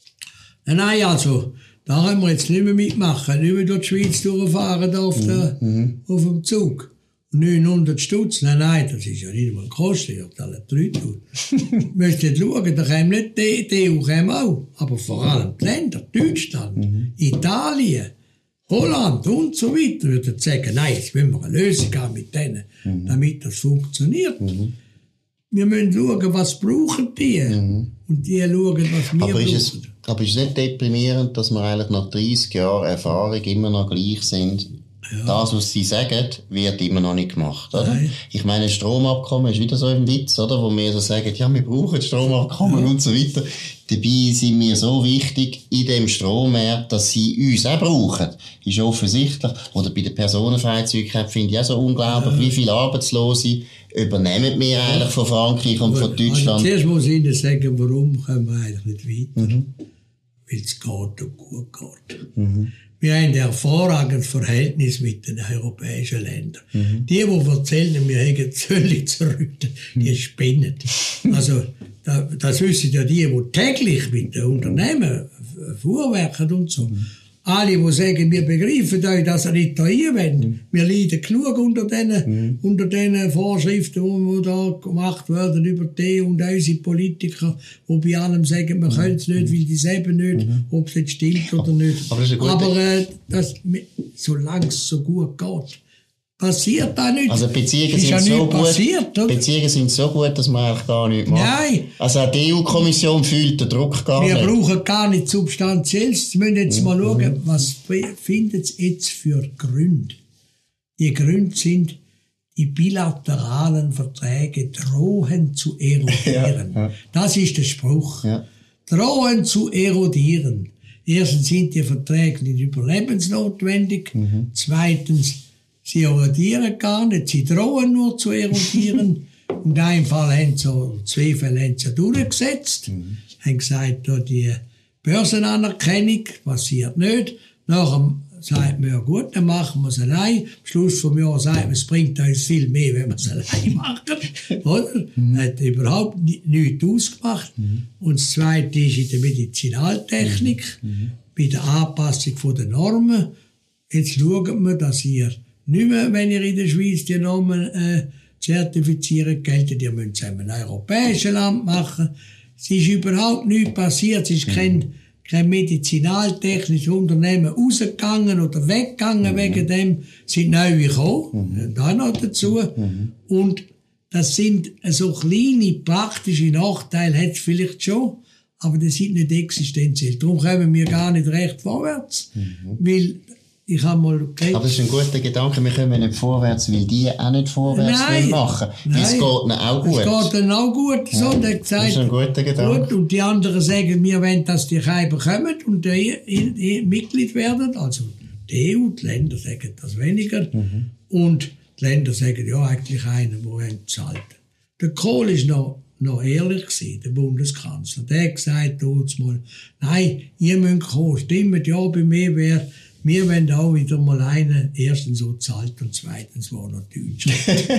nein, also, da können wir jetzt nicht mehr mitmachen, nicht mehr durch die Schweiz durchfahren auf, der, mhm. auf dem Zug. neunhundert Stutz, nein, nein, das ist ja nicht mal gekostet, ich hab da nicht drei tun. Müsst ihr schauen, da kommen nicht die, die E U kommen auch, aber vor allem die Länder, Deutschland, mhm. Italien, Holland und so weiter, würden sagen, nein, jetzt müssen wir eine Lösung haben mit denen, mhm. damit das funktioniert. Mhm. Wir müssen schauen, was brauchen die, mhm. und die schauen, was wir aber brauchen. Ist es, aber ist es nicht deprimierend, dass wir eigentlich nach dreissig Jahren Erfahrung immer noch gleich sind? Ja. Das, was sie sagen, wird immer noch nicht gemacht, oder? Nein. Ich meine, ein Stromabkommen ist wieder so ein Witz, oder? Wo wir so sagen, ja, wir brauchen Stromabkommen ja. und so weiter. Dabei sind wir so wichtig in dem Strommarkt, dass sie uns auch brauchen. Ist offensichtlich. Oder bei der Personenfreizügigkeit finde ich auch so unglaublich, ja. wie viele Arbeitslose übernehmen wir eigentlich von Frankreich und von Deutschland. Also zuerst muss ich Ihnen sagen, warum kommen wir eigentlich nicht weiter. Mhm. Weil es geht und gut geht. Mhm. Wir haben ein hervorragendes Verhältnis mit den europäischen Ländern. Mhm. Die, die erzählen, wir hätten Zölle zurück, die spinnen. Also, das wissen ja die, die täglich mit den Unternehmen fuhrwerken und so. Mhm. Alle, die sagen, wir begreifen euch, dass ihr nicht da hier wollt. Mhm. Wir leiden genug unter diesen, mhm. unter diesen Vorschriften, die da gemacht werden über die und unsere Politiker, die bei allem sagen, wir mhm. können es nicht, weil die selben nicht, mhm. ob es jetzt stimmt oder nicht. Aber, das Aber äh, das, solange es so gut geht, passiert da nichts. Also Beziehungen sind, ja so passiert, gut, Beziehungen sind so gut, dass man eigentlich gar nichts macht. Nein. Also auch die E U-Kommission fühlt den Druck gar Wir nicht. Wir brauchen gar nichts Substanzielles. Wir müssen jetzt mhm. mal schauen, was findet es jetzt für Gründe. Die Gründe sind, die bilateralen Verträge drohen zu erodieren. Ja, ja. Das ist der Spruch. Ja. Drohen zu erodieren. Erstens sind die Verträge nicht überlebensnotwendig. Mhm. Zweitens, sie erodieren gar nicht, sie drohen nur zu erodieren. In einem Fall haben sie, zwei Fälle haben sie durchgesetzt, mhm. haben gesagt, da die Börsenanerkennung passiert nicht. Nachher sagt man, ja gut, dann machen wir es allein. Am Schluss vom Jahr sagt man, es bringt uns viel mehr, wenn wir es allein machen. Oder? Mhm. Hat überhaupt nichts ausgemacht. Mhm. Und das Zweite ist in der Medizinaltechnik, mhm. bei der Anpassung der Normen. Jetzt schauen wir, dass ihr nicht mehr, wenn ihr in der Schweiz die Normen äh, zertifizieren, gelten, ihr müsst es in einem europäischen Land machen. Es ist überhaupt nichts passiert, es ist kein, kein medizinaltechnisches Unternehmen rausgegangen oder weggegangen mhm. wegen dem, sind neu gekommen, mhm. da noch dazu. Mhm. Und das sind so kleine praktische Nachteile, hat es vielleicht schon, aber das sind nicht existenziell. Darum kommen wir gar nicht recht vorwärts, mhm. weil ich habe mal geredet. Aber das ist ein guter Gedanke, wir kommen nicht vorwärts, weil die auch nicht vorwärts nein, machen. Nein, es geht ihnen auch gut. Es geht ihnen auch gut. So, ja, gesagt, das ist ein guter Gedanke. Gut, und die anderen sagen, wir wollen, dass die Kälber kommen und die Mitglied werden. Also die E U, die Länder sagen das weniger. Mhm. Und die Länder sagen, ja, eigentlich einen, der zahlt. Der Kohl ist noch, noch ehrlich gewesen, der Bundeskanzler. Der hat gesagt, mal, nein, ihr müsst kommen, stimmt, ja, bei mir wäre, wir wollen auch wieder mal einen, erstens so zahlt und zweitens war noch Deutsch.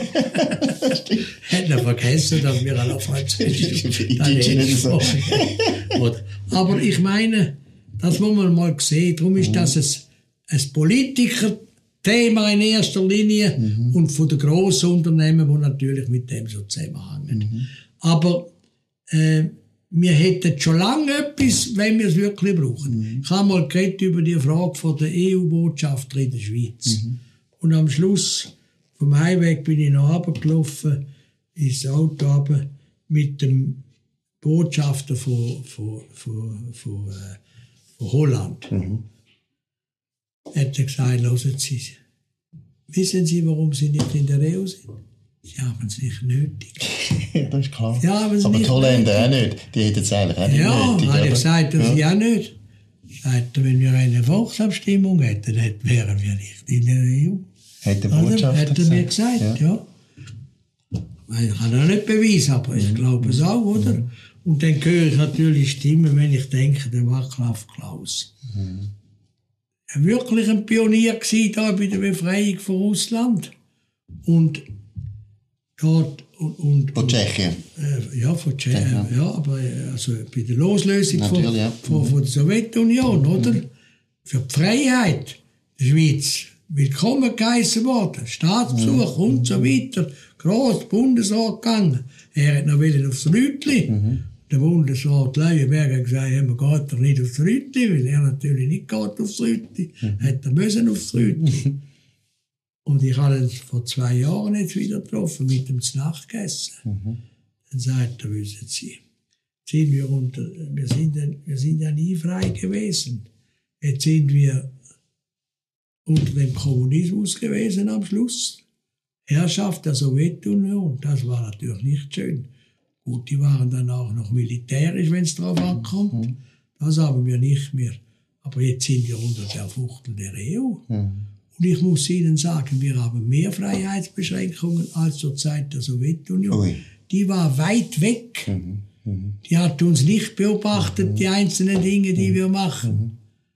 Hätten wir vergessen, dass wir alle Französisch so. Aber ich meine, das muss man mal sehen. Darum ist das ein, ein Politiker-Thema in erster Linie mhm. und von den grossen Unternehmen, die natürlich mit dem so zusammenhängen. Mhm. Aber äh, wir hätten schon lange etwas, wenn wir es wirklich brauchen. Mhm. Ich habe mal geredet über die Frage von der E U-Botschafter in der Schweiz. Mhm. Und am Schluss vom Heimweg bin ich noch runtergelaufen, ins Auto runter, mit dem Botschafter von, von, von, von, äh, von Holland. Mhm. Hat er gesagt, hören Sie, wissen Sie, warum Sie nicht in der E U sind? Sie haben es nicht nötig. Das ist klar. Sie haben es Aber nicht die Holländer nötig. auch nicht. Die hätten es eigentlich auch nicht Ja, nötig. habe ich oder? gesagt, dass Ja. sie auch nicht. Sagt er, wenn wir eine Volksabstimmung hätten, dann wären wir nicht in der E U. Hat der Oder? Botschafter Hat er mir gesagt, ja. ja. Ich kann er nicht beweisen, aber ich glaube es auch, oder? Und dann höre ich natürlich Stimmen, wenn ich denke, der Václav Klaus. Mhm. Er war wirklich ein Pionier gewesen, da bei der Befreiung von Russland. Und dort und, und, Von Tschechien. Äh, ja, von Tschechien, ja. ja, aber äh, also bei der Loslösung von, ja. von, von der Sowjetunion, mhm. oder? Für die Freiheit der Schweiz willkommen geheißen worden, Staatsbesuch mhm. und so weiter, gross Bundesrat gegangen. Er hat noch aufs Rütli. Mhm. Der Bundesrat Leuenberg hat gesagt, ja, man geht doch nicht aufs Rütli, weil er natürlich nicht geht aufs Rütli. Mhm. Hat er müssen aufs Rütli. Und ich habe ihn vor zwei Jahren jetzt wieder getroffen, mit dem Znacht gegessen. Mhm. Dann sagt er, wissen Sie, sind wir, unter, wir, sind, wir sind ja nie frei gewesen. Jetzt sind wir unter dem Kommunismus gewesen am Schluss. Herrschaft der Sowjetunion, das war natürlich nicht schön. Gut, die waren dann auch noch militärisch, wenn es darauf ankommt. Mhm. Das haben wir nicht mehr. Aber jetzt sind wir unter der Fuchtel der E U. Mhm. Und ich muss Ihnen sagen, wir haben mehr Freiheitsbeschränkungen als zur Zeit der Sowjetunion. Ui. Die war weit weg. Mhm. Mhm. Die hat uns nicht beobachtet, mhm. die einzelnen Dinge, die mhm. wir machen. Mhm.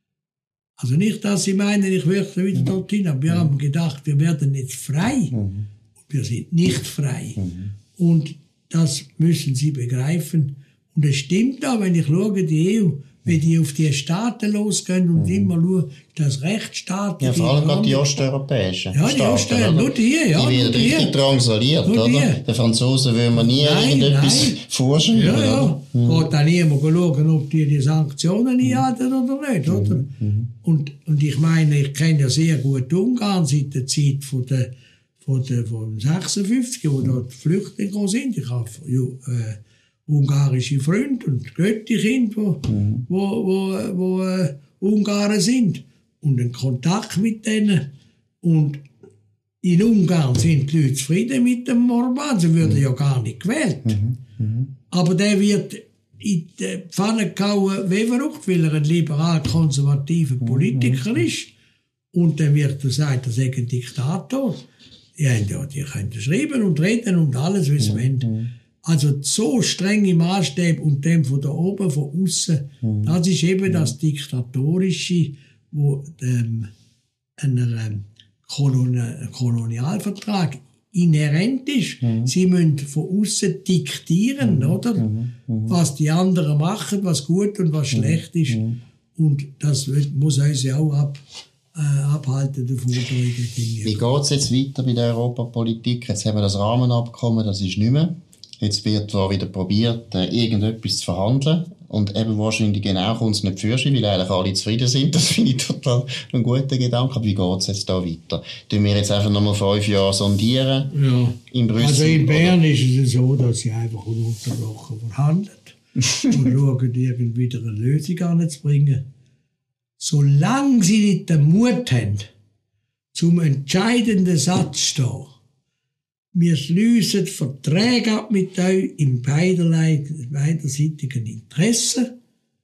Also nicht, dass Sie meinen, ich möchte wieder dorthin, aber wir mhm. haben gedacht, wir werden jetzt frei. Mhm. Und wir sind nicht frei. Mhm. Und das müssen Sie begreifen. Und es stimmt auch, wenn ich schaue, die E U, wenn die auf die Staaten losgehen und mhm. immer nur das Rechtsstaat. Ja, vor allem gerade die osteuropäischen Ja, die Staaten, Osteuropäischen, nur die, ja. Die werden richtig drangsaliert, oder? Die. Der Franzosen will man nie nein, irgendetwas nein. forschen. Ja, ja. Mhm. Geht dann niemand schauen, ob die die Sanktionen mhm. einhalten oder nicht, oder? Mhm. Und, und ich meine, ich kenne ja sehr gut Ungarn seit der Zeit von der, von der, von sechsundfünfzig, wo mhm. dort Flüchtlinge sind. Ich habe, äh, ungarische Freunde und Götti-Kinder, wo, mhm. wo, wo, wo äh, Ungarn sind. Und einen Kontakt mit denen. Und in Ungarn sind die Leute zufrieden mit dem Orban. Sie würden mhm. ja gar nicht gewählt. Mhm. Mhm. Aber der wird in die Pfanne gehauen wie verrückt, weil er ein liberal-konservativer Politiker mhm. ist. Und dann wird gesagt, er sei ein Diktator. Ja, die können schreiben und reden und alles, was sie mhm. wollen. Also so strenge Maßstäbe und dem von da oben, von außen, mhm. das ist eben mhm. das Diktatorische, wo ähm, einem Koloni- Kolonialvertrag inhärent ist. Mhm. Sie müssen von außen diktieren, mhm. oder? Mhm. Was die anderen machen, was gut und was schlecht ist. Mhm. Und das muss uns ja auch ab, äh, abhalten davon. Wie geht es jetzt weiter bei der Europapolitik? Jetzt haben wir das Rahmenabkommen, das ist nicht mehr. Jetzt wird zwar wieder probiert, irgendetwas zu verhandeln. Und eben wahrscheinlich genau kommt es nicht für sich, weil eigentlich alle zufrieden sind. Das finde ich total ein guter Gedanke. Aber wie geht es jetzt da weiter? Tun wir jetzt einfach nochmal fünf Jahre sondieren? Ja. In Brüssel? Also in Bern oder? Ist es so, dass sie einfach ununterbrochen verhandelt und schauen, irgendwie wieder eine Lösung anzubringen. Solange sie nicht den Mut haben, zum entscheidenden Satz zu stehen, wir schliessen Verträge ab mit euch im beiderseitigen Interesse.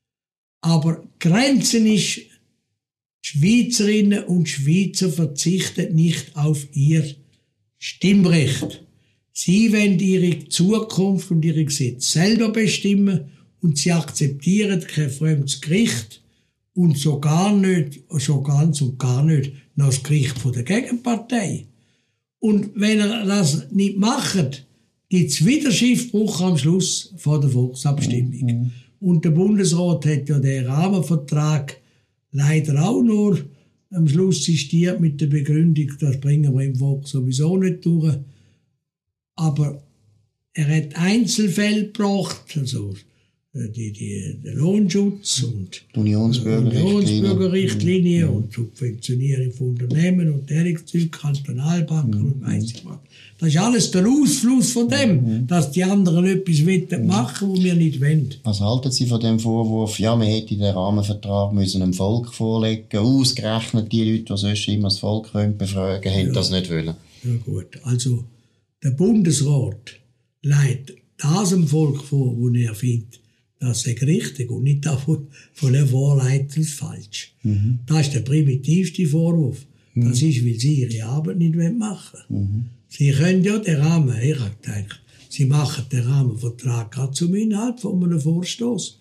Aber Grenzen ist, die Schweizerinnen und Schweizer verzichten nicht auf ihr Stimmrecht. Sie wollen ihre Zukunft und ihre Gesetze selber bestimmen und sie akzeptieren kein fremdes Gericht und so gar nicht, schon ganz und gar nicht noch das Gericht von der Gegenpartei. Und wenn er das nicht macht, gibt es wieder Schiffbruch am Schluss vor der Volksabstimmung. Mhm. Und der Bundesrat hat ja den Rahmenvertrag leider auch nur am Schluss sistiert mit der Begründung, das bringen wir im Volk sowieso nicht durch. Aber er hat Einzelfälle gebracht, also die, die, der Lohnschutz und die Unionsbürgerrichtlinie, Unionsbürgerrichtlinie mhm. und Subventionierung von Unternehmen und dergleichen, Kantonalbanken mhm. und weiss ich was. Das ist alles der Ausfluss von dem, mhm. dass die anderen etwas mhm. machen wollen, was wir nicht wollen. Was halten Sie von dem Vorwurf, ja, man hätte den Rahmenvertrag müssen dem Volk vorlegen, ausgerechnet die Leute, die sonst immer das Volk können befragen, hätten ja. das nicht wollen? Ja gut, also der Bundesrat leitet das dem Volk vor, wo er findet, das ist richtig und nicht das von, von der Vorleitung ist falsch. Mhm. Das ist der primitivste Vorwurf. Mhm. Das ist, weil sie ihre Arbeit nicht machen wollen. Mhm. Sie können ja den Rahmen, ich habe gedacht, sie machen den Rahmenvertrag gerade zum Inhalt von einem Vorstoß.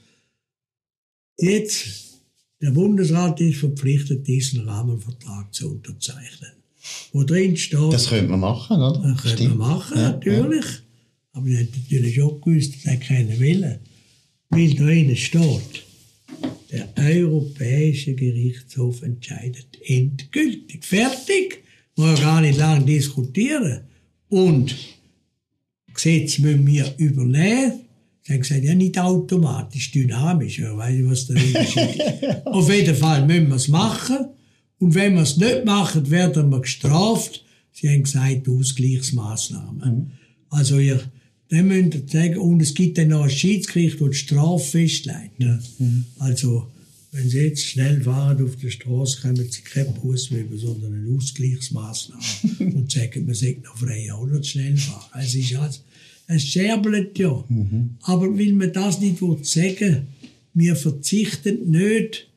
Jetzt, der Bundesrat ist verpflichtet, diesen Rahmenvertrag zu unterzeichnen. Wo drin steht... Das könnte man machen, oder? Das könnte Stimmt. man machen, ja, natürlich. Ja. Aber ich hätte natürlich auch gewusst, dass er keinen will. Weil da innen steht, der Europäische Gerichtshof entscheidet endgültig. Fertig. Man kann gar nicht lange diskutieren. Und Gesetze müssen wir übernehmen. Sie haben gesagt, ja, nicht automatisch, dynamisch. Ja, weiss ich, was der Unterschied ist. Auf jeden Fall müssen wir es machen. Und wenn wir es nicht machen, werden wir gestraft. Sie haben gesagt, Ausgleichsmaßnahmen. Mhm. Also ihr, dann müsst ihr sagen, und es gibt dann noch ein Schiedsgericht, das die Strafe festlegt. Mhm. Also, wenn Sie jetzt schnell fahren auf der Straße, kommen Sie keinen Bus mehr, sondern eine Ausgleichsmaßnahme. Und sagen, man sagt noch frei, auch noch schnell fahren. Es ist also, es scherbelt ja. Mhm. Aber weil man das nicht sagen will, wir verzichten nicht,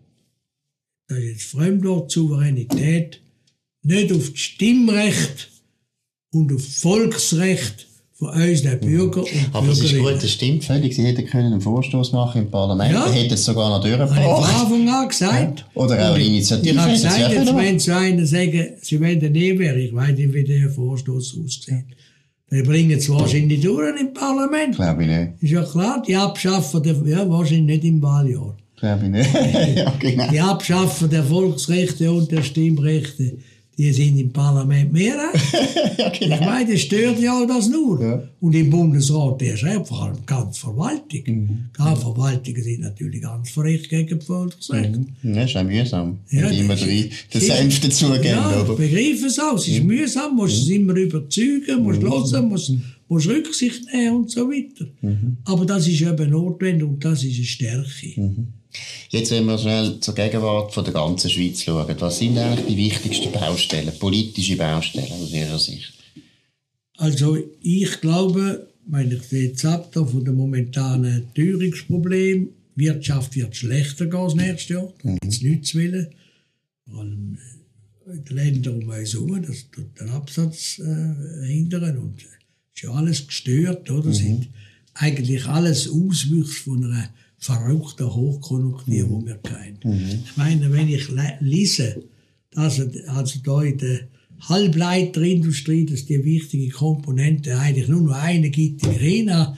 das ist jetzt Fremdwort, Souveränität, nicht auf das Stimmrecht und auf das Volksrecht von uns, den Bürger und Aber es ist gut, das stimmt völlig. Sie hätten können einen Vorstoß machen im Parlament, ja. hätten es sogar noch durchgebracht. Ich habe von Anfang an gesagt. Ja. Oder auch eine Initiative. Ich habe gesagt, jetzt wenn so einer sagen, sie wollen eine Ehe, ich weiss nicht, wie der Vorstoß aussieht. Wir bringen es wahrscheinlich durch im Parlament. Glaube ich nicht. Ist ja klar, die Abschaffung der, ja, wahrscheinlich nicht im Wahljahr. Glaube ich nicht. Ja, genau. Die Abschaffung der Volksrechte und der Stimmrechte, die sind im Parlament mehr. Ja, genau. Ich meine, das stört ja auch das nur. Ja. Und im Bundesrat, der ist ja vor allem ganz Verwaltung. Mhm. Ganz Verwaltungen sind natürlich ganz verrecht gegen die Volksrechte. Mhm. Ja, ist auch mühsam. Ja, und immer den Senf dazugeben, ja, oder? Ich begreife es auch. Es ist mhm. mühsam, musst es mhm. immer überzeugen, musst mhm. hören, musst, musst Rücksicht nehmen und so weiter. Mhm. Aber das ist eben notwendig und das ist eine Stärke. Mhm. Jetzt, wenn wir schnell zur Gegenwart von der ganzen Schweiz schauen, was sind eigentlich die wichtigsten Baustellen, politische Baustellen aus Ihrer Sicht? Also ich glaube, wenn ich jetzt abgehe von dem momentanen Teuerungsproblem, die Wirtschaft wird schlechter gehen das nächste Jahr, da gibt es nichts zu wollen. Vor allem in den Ländern um uns herum, das tut den Absatz äh, hindern und ist ja alles gestört, oder? Mhm. Sind eigentlich alles Auswüchse von einer verrückten Hochkonjunktur, mhm. die wir kennen. Mhm. Ich meine, wenn ich le- lese, dass also da in der Halbleiterindustrie, dass die wichtige Komponente eigentlich nur noch eine gibt in China,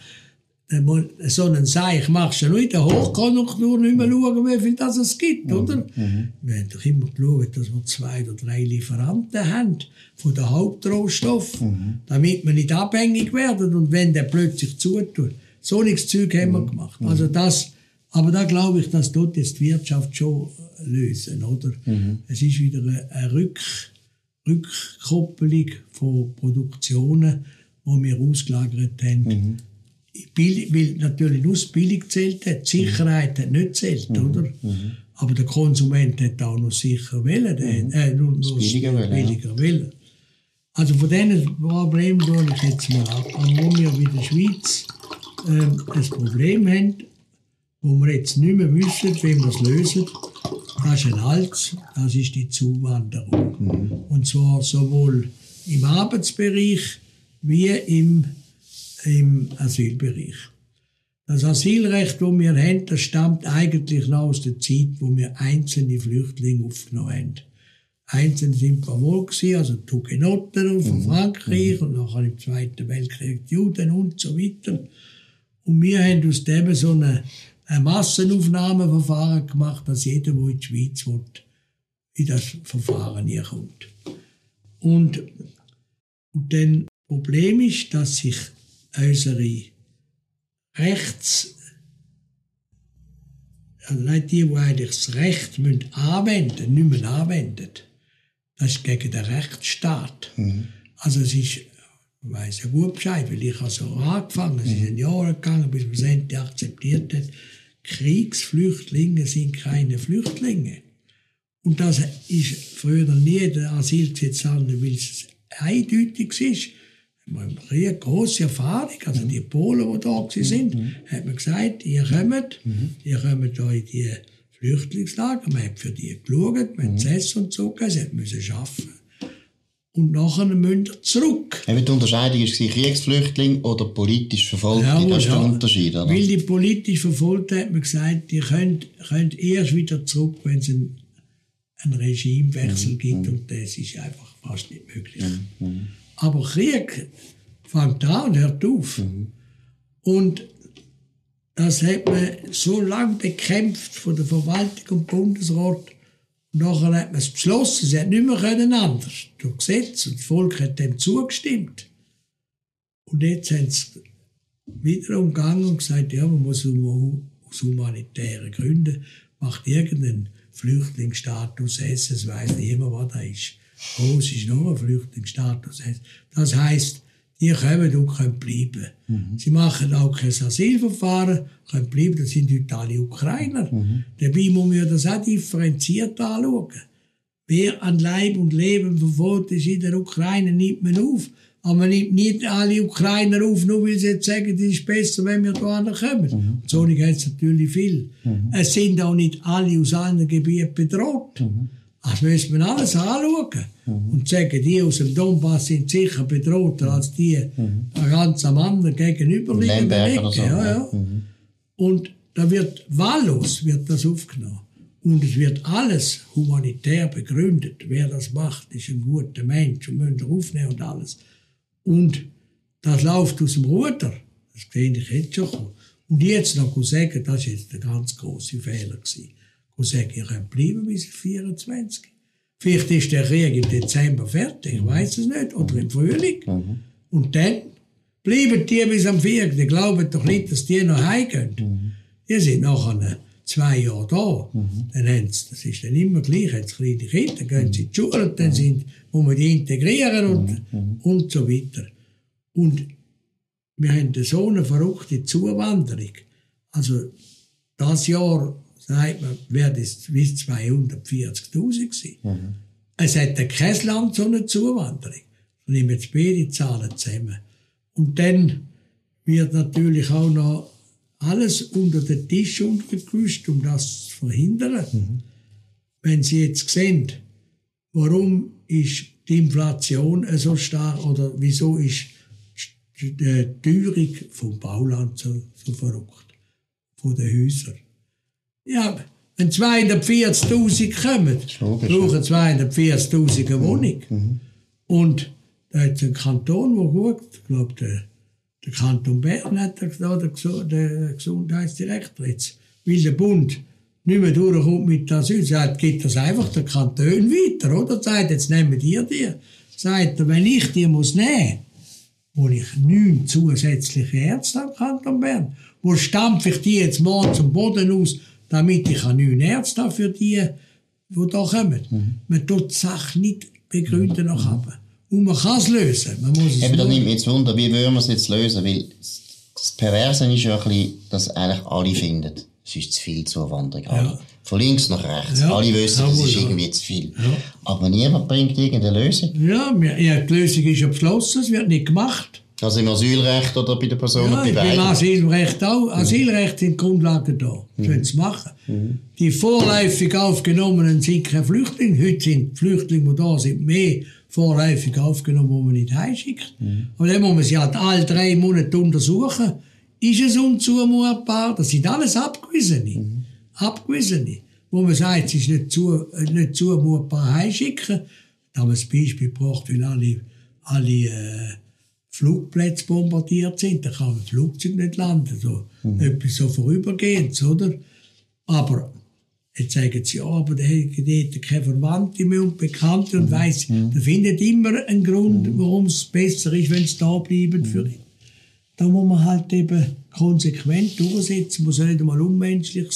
so einen Seich machst du ja nur in der Hochkonjunktur nicht mehr schauen, wie viel das es gibt, mhm. oder? Mhm. Wir haben doch immer geschaut, dass wir zwei oder drei Lieferanten haben von den Hauptrohstoffen, mhm. damit wir nicht abhängig werden und wenn der plötzlich zutut. So nichts Zeug haben wir gemacht. Also das, aber da glaube ich, dass dort jetzt die Wirtschaft schon lösen, oder? Mhm. Es ist wieder eine, eine Rück, Rückkoppelung von Produktionen, die wir ausgelagert haben. Mhm. Billig, weil natürlich nur das Billig zählt hat, die Sicherheit hat nicht zählt, mhm. oder? Mhm. Aber der Konsument hat auch noch sicher wollen, mhm. äh, nur, nur billiger, das billiger wollen. Ja. Also von diesen Problemen gehe ich jetzt mal ab, wo wir in der Schweiz ähm, ein Problem haben, wo wir jetzt nicht mehr wissen, wie wir es lösen. Das ist ein altes, das ist die Zuwanderung. Mhm. Und zwar sowohl im Arbeitsbereich wie im, im Asylbereich. Das Asylrecht, das wir haben, das stammt eigentlich noch aus der Zeit, wo wir einzelne Flüchtlinge aufgenommen haben. Einzelne sind wohl gewesen, also die Hugenotten von Frankreich mhm. und nachher im Zweiten Weltkrieg die Juden und so weiter. Und wir haben aus dem so eine, ein Massenaufnahmeverfahren gemacht, dass jeder, der in die Schweiz will, in das Verfahren hineinkommt. Und, und dann Problem ist, dass sich unsere Rechts, also nicht die, die eigentlich das Recht müssen anwenden, nicht mehr anwenden. Das ist gegen den Rechtsstaat. Mhm. Also es ist, ich weiss ja gut Bescheid, weil ich habe so angefangen, es ist ein Jahr gegangen, bis man es endlich akzeptiert hat. Kriegsflüchtlinge sind keine Flüchtlinge. Und das ist früher nie der Asylgesetz an, weil es eindeutig ist. Wir haben eine grosse Erfahrung, also die Polen, die da waren, mhm. hat man gesagt, ihr kommt, mhm. ihr kommt da in die Flüchtlingslager, man hat für die geschaut, man hat das Essen und so gegeben, sie müssen arbeiten. Und nachher müssen wir zurück. Eben die Unterscheidung war Kriegsflüchtling oder politisch Verfolgte, ja, das ist der ja. Unterschied, oder? Weil die politisch Verfolgten hat man gesagt, die können, können erst wieder zurück, wenn es einen, einen Regimewechsel mhm. gibt, und das ist einfach fast nicht möglich. Mhm. Aber Krieg fängt an und hört auf. Mhm. Und das hat man so lange bekämpft von der Verwaltung und Bundesrat. Und nachher hat man es beschlossen, sie hat nicht mehr können anders. Durch Gesetz. Und das Volk hat dem zugestimmt. Und jetzt haben sie wieder umgegangen und gesagt, ja, man muss aus humanitären Gründen, macht irgendeinen Flüchtlingsstatus S, es weiss niemand, was da ist. Oh, es ist noch ein Flüchtlingsstatus. Das heisst, die kommen und können bleiben. Mhm. Sie machen auch kein Asylverfahren, können bleiben, das sind heute alle Ukrainer. Mhm. Dabei muss man das auch differenziert anschauen. Wer an Leib und Leben verfolgt ist in der Ukraine, nimmt man auf. Aber man nimmt nicht alle Ukrainer auf, nur weil sie jetzt sagen, es ist besser, wenn wir hierher kommen. Mhm. Und so gibt es natürlich viel. Mhm. Es sind auch nicht alle aus allen Gebieten bedroht. Mhm. Das müssen wir alles anschauen. Mhm. Und sagen, die aus dem Donbass sind sicher bedrohter als die mhm. ganz am anderen gegenüberliegenden Ecke. So. Ja, ja. Mhm. Und da wird wahllos wird das aufgenommen. Und es wird alles humanitär begründet. Wer das macht, ist ein guter Mensch und müssen aufnehmen und alles. Und das läuft aus dem Ruder. Das sehe ich jetzt schon. Und jetzt noch sagen, das war jetzt der ganz grosse Fehler gewesen. Und sagen, ihr könnt bleiben bis vierundzwanzig. Vielleicht ist der Krieg im Dezember fertig, ich weiss es nicht, oder im Frühling. Mhm. Und dann bleiben die bis am vierten Die glauben doch nicht, dass die noch heimgehen. Mhm. Die sind nachher zwei Jahre da. Mhm. Dann haben sie, das ist dann immer gleich, haben sie kleine Kinder, dann gehen sie in die Schule, und dann sind, muss man die integrieren und, mhm. und so weiter. Und wir haben so eine verrückte Zuwanderung. Also das Jahr, sagt man, wäre das bis zweihundertvierzigtausend gewesen. Mhm. Es hat kein Land so eine Zuwanderung. Wir nehmen jetzt beide Zahlen zusammen. Und dann wird natürlich auch noch alles unter den Tisch untergewischt, um das zu verhindern. Mhm. Wenn Sie jetzt sehen, warum ist die Inflation so stark oder wieso ist die Teuerung vom Bauland so, so verrückt, von den Häusern. Ja, wenn zweihundertvierzigtausend kommen, brauchen zweihundertvierzigtausend eine Wohnung. Mhm. Und da hat es einen Kanton, der gut, ich glaube, der, der Kanton Bern hat da der, der Gesundheitsdirektor jetzt, weil der Bund nicht mehr durchkommt mit der Asyl, sagt, gibt das einfach der Kanton weiter, oder? Sagt, jetzt nehmen ihr die. Sagt er, wenn ich die muss nehmen, wo ich neun zusätzliche Ärzte am Kanton Bern, wo stampfe ich die jetzt morgen zum Boden aus, damit ich neun Ärzte habe für die, die da kommen. Mhm. Man tut die Sache nicht begründen nach haben. Und man kann es lösen. Man muss es Eben, da nimmt mich jetzt Wunder, wie wollen wir es jetzt lösen? Weil das Perverse ist ja ein bisschen, dass eigentlich alle finden, es ist zu viel Zuwanderung. Ja. Von links nach rechts. Ja. Alle wissen, es ist irgendwie zu viel. Ja. Aber niemand bringt irgendeine Lösung. Ja, ja, die Lösung ist ja beschlossen, es wird nicht gemacht. Also im Asylrecht oder bei den Personen ja, bei beiden? Im Asylrecht auch. Mhm. Asylrecht sind Grundlagen da. Das mhm. wollen sie machen. Mhm. Die vorläufig Aufgenommenen sind keine Flüchtlinge. Heute sind die Flüchtlinge, die da sind, mehr vorläufig aufgenommen, die man nicht heimschickt. Mhm. Aber dann muss man sie halt alle drei Monate untersuchen. Ist es unzumutbar? Das sind alles Abgewiesene. Mhm. Abgewiesene. Wo man sagt, es ist nicht, zu, nicht zumutbar heimschicken. Da haben wir das Beispiel gebracht, weil alle, alle äh, Flugplätze bombardiert sind. Da kann ein Flugzeug nicht landen. So. Mhm. Etwas so vorübergehend, oder? Aber jetzt sagen sie, ja, aber der hat keine Verwandte mehr und Bekannte und mhm. weiss, mhm. der findet immer einen Grund, mhm. warum es besser ist, wenn sie da bleiben für ihn. Da muss man halt eben konsequent durchsetzen, muss ja nicht einmal unmenschlich sein.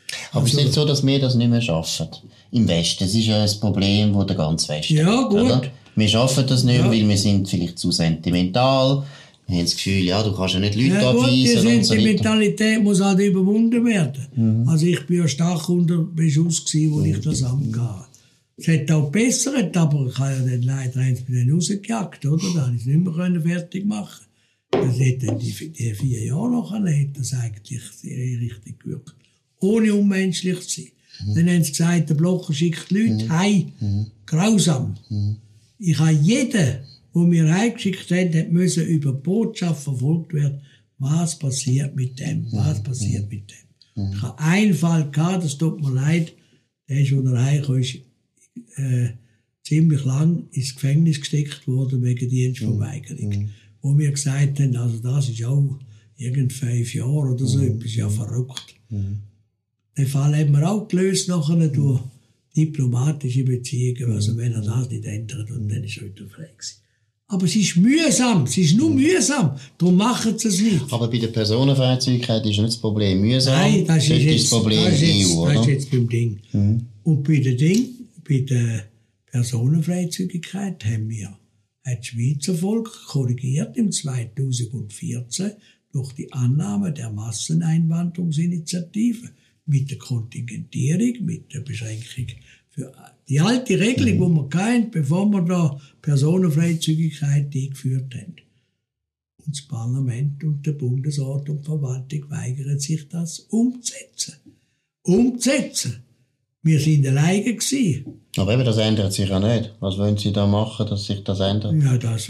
Aber also, es ist nicht so, dass wir das nicht mehr schaffen. Im Westen. Das ist ja ein Problem, das der ganze Westen ja, hat. Gut. Oder? Wir schaffen das nicht, ja. weil wir sind vielleicht zu sentimental. Wir haben das Gefühl, ja, du kannst ja nicht Leute ja, abweisen. Die Sentimentalität so muss halt überwunden werden. Mhm. Also ich bin ja stark unter Beschuss gewesen, wo mhm. ich das Amt hatte. Es hat auch bessert, aber ich habe ja dann leider eins bei denen rausgejagt, oder? Da konnte ich es nicht mehr fertig machen. Das hätte dann die, die vier Jahre nachher hätte das eigentlich sehr richtig gewirkt. Ohne unmenschlich zu sein. Mhm. Dann haben sie gesagt, der Blocher schickt Leute mhm. heim. Mhm. Grausam. Mhm. Ich habe jeden, der mir heimgeschickt hat, müssen über die Botschaft verfolgt werden. Was passiert mit dem? Was passiert mit dem? Mhm. Ich habe einen Fall gehabt, das tut mir leid, der ist, als er heimkam, ist, äh, ziemlich lang ins Gefängnis gesteckt worden wegen Dienstverweigerung. Mhm. Wo wir gesagt haben, also das ist auch irgend fünf Jahre oder so, mhm. etwas ja verrückt. Mhm. Den Fall haben wir auch gelöst nachher durch diplomatische Beziehungen, also wenn er das nicht ändert, und dann ist er wieder frei gewesen. Aber es ist mühsam, es ist nur mühsam, darum machen sie es nicht. Aber bei der Personenfreizügigkeit ist nicht das Problem mühsam, nein, das ist jetzt das Problem das ist jetzt, E U, das oder? ist jetzt beim Ding. Mhm. Und bei der Ding, bei der Personenfreizügigkeit haben wir hat das Schweizer Volk korrigiert im zweitausendvierzehn durch die Annahme der Masseneinwanderungsinitiative mit der Kontingentierung, mit der Beschränkung für die alte Regelung, die wir kannten, bevor wir da Personenfreizügigkeit eingeführt haben. Und das Parlament und der Bundesrat und die Verwaltung weigern sich, das umzusetzen. Umzusetzen. Wir sind alleine gewesen. Aber eben, das ändert sich ja nicht. Was wollen Sie da machen, dass sich das ändert? Ja, das,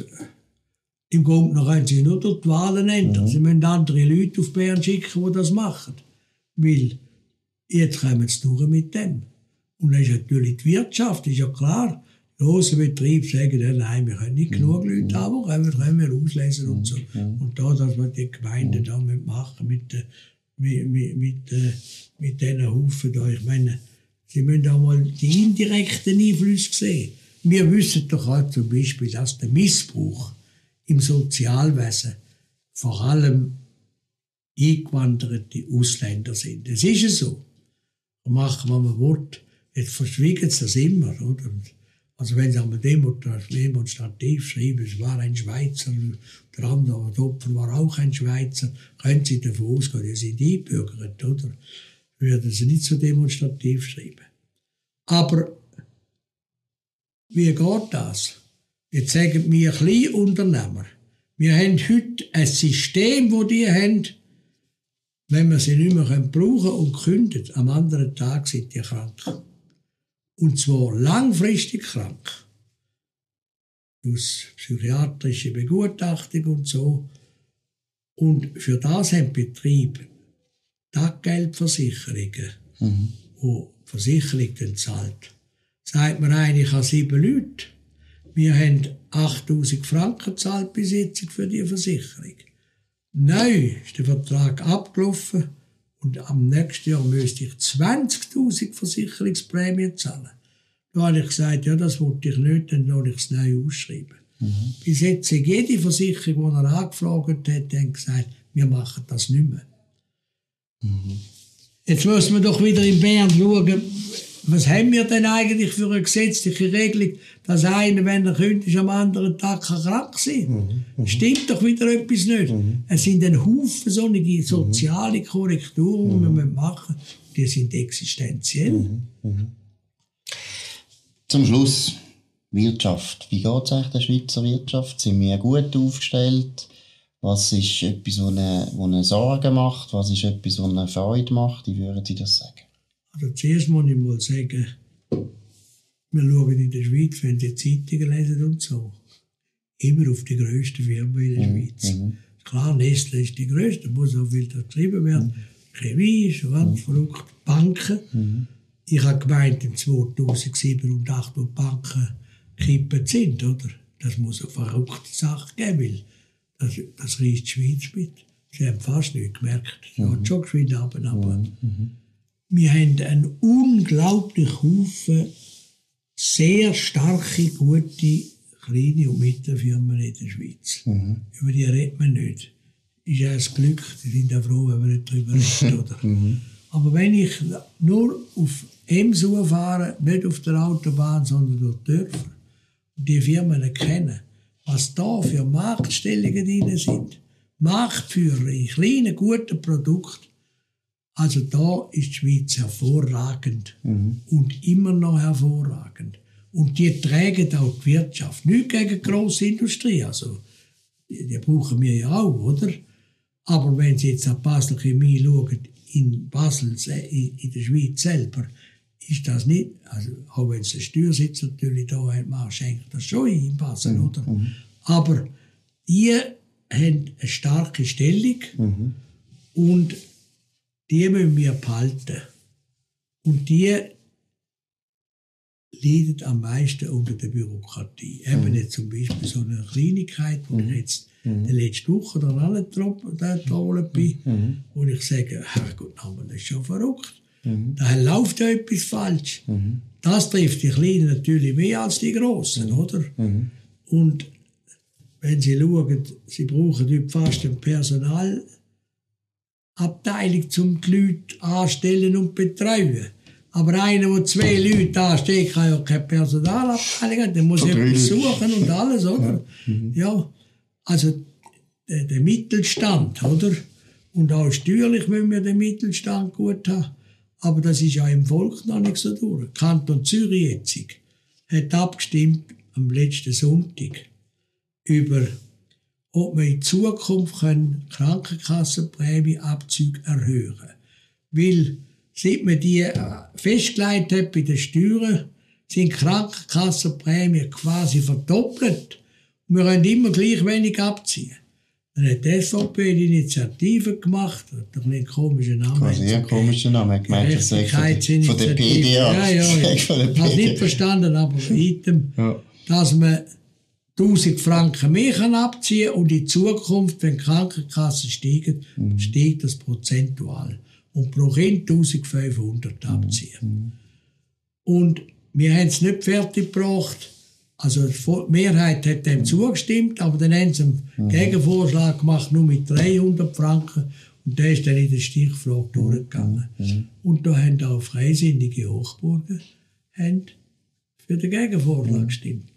im Grunde noch können Sie nur durch die Wahlen ändern. Mhm. Sie müssen andere Leute auf Bern schicken, die das machen. Weil jetzt kommen sie durch mit dem. Und dann ist natürlich die Wirtschaft, ist ja klar. Grosse Betriebe sagen, ja, nein, wir können nicht mhm. genug Leute haben, aber können wir auslesen und so. Mhm. Und da, dass wir die Gemeinden da machen mit, mit, mit, mit, mit diesen Haufen da. Ich meine, Sie müssen auch mal die indirekten Einflüsse sehen. Wir wissen doch auch zum Beispiel, dass der Missbrauch im Sozialwesen vor allem eingewanderte Ausländer sind. Das ist es so. Und machen wir mal Wort, jetzt verschwiegen sie das immer, oder? Also wenn sie einmal demonstrativ schreiben, es war ein Schweizer, der andere der Opfer war auch ein Schweizer, können Sie davon ausgehen, die sind eingebürgert, oder? Würden sie nicht so demonstrativ schreiben. Aber wie geht das? Jetzt sagen wir Kleinunternehmer, wir haben heute ein System, das die haben, wenn wir sie nicht mehr brauchen können und kündigen, am anderen Tag sind die krank. Und zwar langfristig krank. Aus psychiatrischer Begutachtung und so. Und für das haben Betriebe Taggeldversicherungen, mhm. wo die Versicherung dann zahlt. Sagt mir einer, ich habe sieben Leute. Wir haben achttausend Franken gezahlt bis jetzt für die Versicherung. Neu ist der Vertrag abgelaufen und am nächsten Jahr müsste ich zwanzigtausend Versicherungsprämien zahlen. Da habe ich gesagt, ja, das wollte ich nicht, dann lasse ich es neu ausschreiben. Mhm. Bis jetzt hat jede Versicherung, die er angefragt hat, hat gesagt, wir machen das nicht mehr. Mhm. Jetzt müssen wir doch wieder in Bern schauen, was haben wir denn eigentlich für eine gesetzliche Regelung, dass einer, wenn er kündigt, am anderen Tag krank sein kann? Mhm. Stimmt doch wieder etwas nicht. Mhm. Es sind ein Haufen solche soziale Korrekturen, die mhm. wir machen, die sind existenziell. Mhm. Mhm. Zum Schluss, Wirtschaft. Wie geht es eigentlich der Schweizer Wirtschaft? Sind wir gut aufgestellt? Was ist etwas, was eine, was eine Sorge macht? Was ist etwas, was eine Freude macht? Wie würden Sie das sagen? Also zuerst muss ich mal sagen, wir schauen in der Schweiz, wenn Sie Zeitungen lesen und so, immer auf die grössten Firmen in der mhm. Schweiz. Mhm. Klar, Nestle ist die grösste, muss auch viel da geschrieben werden. Mhm. Chemie ist ganz mhm. verrückt. Banken. Mhm. Ich habe gemeint, im zweitausendsieben und zweitausendacht, wo die Banken gekippt sind, oder? Das muss eine verrückte Sache geben, weil das, das reißt die Schweiz mit. Sie haben fast nichts gemerkt. Es mhm. hat schon geschwind ab, aber mhm. wir haben einen unglaublichen Haufen sehr starke, gute, kleine und mittlere Firmen in der Schweiz. Mhm. Über die redet man nicht. Ist ja ein Glück, die sind auch froh, wenn man nicht darüber redet, oder? Mhm. Aber wenn ich nur auf Ems fahre, nicht auf der Autobahn, sondern durch die Dörfer, und die Firmen kennen, was da für Marktstellungen drin sind, Marktführer in kleinen, guten Produkten, also da ist die Schweiz hervorragend mhm. und immer noch hervorragend. Und die tragen auch die Wirtschaft. Nicht gegen die grosse Industrie, also die, die brauchen wir ja auch, oder? Aber wenn Sie jetzt an Basel Chemie schauen, in Basel, in, in der Schweiz selber, ist das nicht, also auch wenn es der Steuersitz natürlich da hat, man schenkt das schon in Basel, mhm. oder? Mhm. Aber die haben eine starke Stellung mhm. und die müssen wir behalten. Und die leidet am meisten unter der Bürokratie. Mhm. Eben jetzt zum Beispiel so eine Kleinigkeit, wo mhm. ich jetzt mhm. die letzte Woche dann alle getrollt bin, mhm. wo ich sage, Herrgott, das ist schon verrückt. Mhm. Da läuft ja etwas falsch. Mhm. Das trifft die Kleinen natürlich mehr als die Grossen, mhm. oder? Mhm. Und wenn Sie schauen, Sie brauchen heute fast eine Personalabteilung, um die Leute anstellen und betreuen. Aber einer, der zwei Leute anstellt, kann ja keine Personalabteilung haben. Der muss etwas suchen und alles, oder? Ja, mhm. ja also der, der Mittelstand, oder? Und auch steuerlich müssen wir den Mittelstand gut haben. Aber das ist ja im Volk noch nicht so durch. Kanton Zürich jetzt hat abgestimmt am letzten Sonntag über, ob wir in Zukunft Krankenkassenprämieabzüge erhöhen können. Weil, seit man die festgelegt hat bei den Steuern, sind Krankenkassenprämien quasi verdoppelt. Und wir können immer gleich wenig abziehen. Dann hat die S V P die Initiative gemacht, hat doch einen komischen Namen. Quasi ein komischer Name, ich meine, das ist von der P D A. Ja, ja, ja. Ich habe es nicht verstanden, aber item, ja. dass man tausend Franken mehr kann abziehen und in Zukunft, wenn die Krankenkassen steigen, mhm. steigt das prozentual. Und pro Kind eintausendfünfhundert mhm. abziehen. Mhm. Und wir haben es nicht fertig gebracht. Also die Mehrheit hat dem zugestimmt, aber dann haben sie einen mhm. Gegenvorschlag gemacht, nur mit dreihundert Franken. Und der ist dann in der Stichfrage durchgegangen. Mhm. Und da haben auch freisinnige Hochburgen haben für den Gegenvorschlag mhm. gestimmt.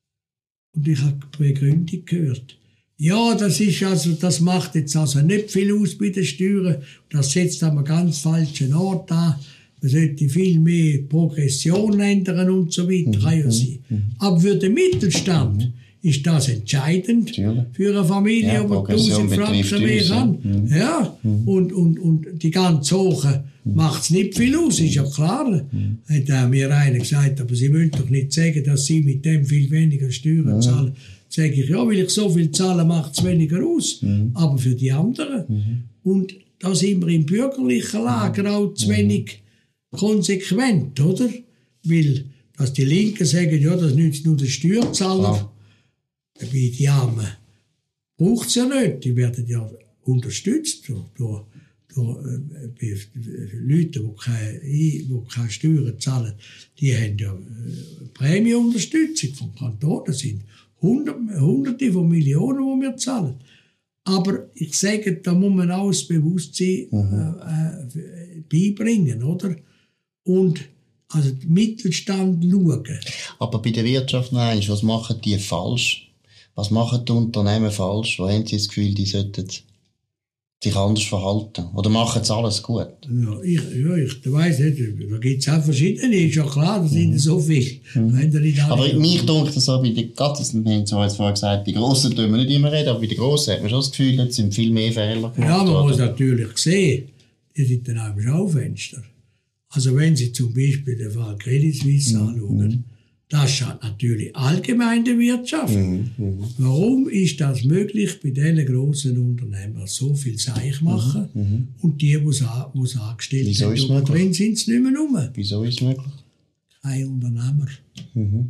Und ich habe die Begründung gehört. Ja, das ist also, das macht jetzt also nicht viel aus bei den Steuern. Das setzt an einem ganz falschen Ort an. Man sollte viel mehr Progression ändern und so weiter. Mhm. Kann ja sein. Mhm. Aber für den Mittelstand mhm. ist das entscheidend. Natürlich. Für eine Familie, ja, die tausend Franken mehr kann. Mhm. Ja. Mhm. Und, und, und die ganz hohen mhm. macht es nicht viel aus, ist ja klar. Mhm. Hat äh, mir einer gesagt, aber Sie müssen doch nicht sagen, dass Sie mit dem viel weniger Steuern mhm. zahlen. Sage ich, ja, weil ich so viel zahle, macht es weniger aus. Mhm. Aber für die anderen. Mhm. Und da sind wir im bürgerlichen Lager auch zu wenig konsequent, oder? Weil, dass die Linken sagen, ja, das nützt nur der Steuerzahler. Dabei die Armen braucht es ja nicht. Die werden ja unterstützt durch, durch, durch äh, Leute, die keine, die keine Steuern zahlen. Die haben ja äh, Prämieunterstützung vom Kanton. Das sind Hundert, Hunderte von Millionen, die wir zahlen. Aber ich sage, da muss man auch das Bewusstsein mhm. äh, beibringen, oder? Und also den Mittelstand schauen. Aber bei der Wirtschaft, nein, was machen die falsch? Was machen die Unternehmen falsch? Wo haben sie das Gefühl, die sollten sich anders verhalten? Oder machen sie alles gut? Ja, ich, ja, ich weiss nicht. Da gibt es auch verschiedene. Ist ja klar, da sind mhm. so viele. Mhm. Aber mich denkt das so, bei den Gatten, wir haben zwar jetzt vorher gesagt, die Grossen tun wir nicht immer reden, aber bei den Grossen hat man schon das Gefühl, jetzt sind viel mehr Fehler gemacht. Ja, man oder? Muss natürlich sehen, die sind dann auch im Schaufenster. Also wenn Sie zum Beispiel den Fall Credit Suisse mhm. anschauen, das schadet natürlich allgemein die Wirtschaft. Mhm. Warum ist das möglich, bei diesen grossen Unternehmen so viel Seich machen mhm. und die, die es angestellt Wieso haben, drin sind es nicht mehr rum? Wieso ist es möglich? Kein Unternehmer. Mhm.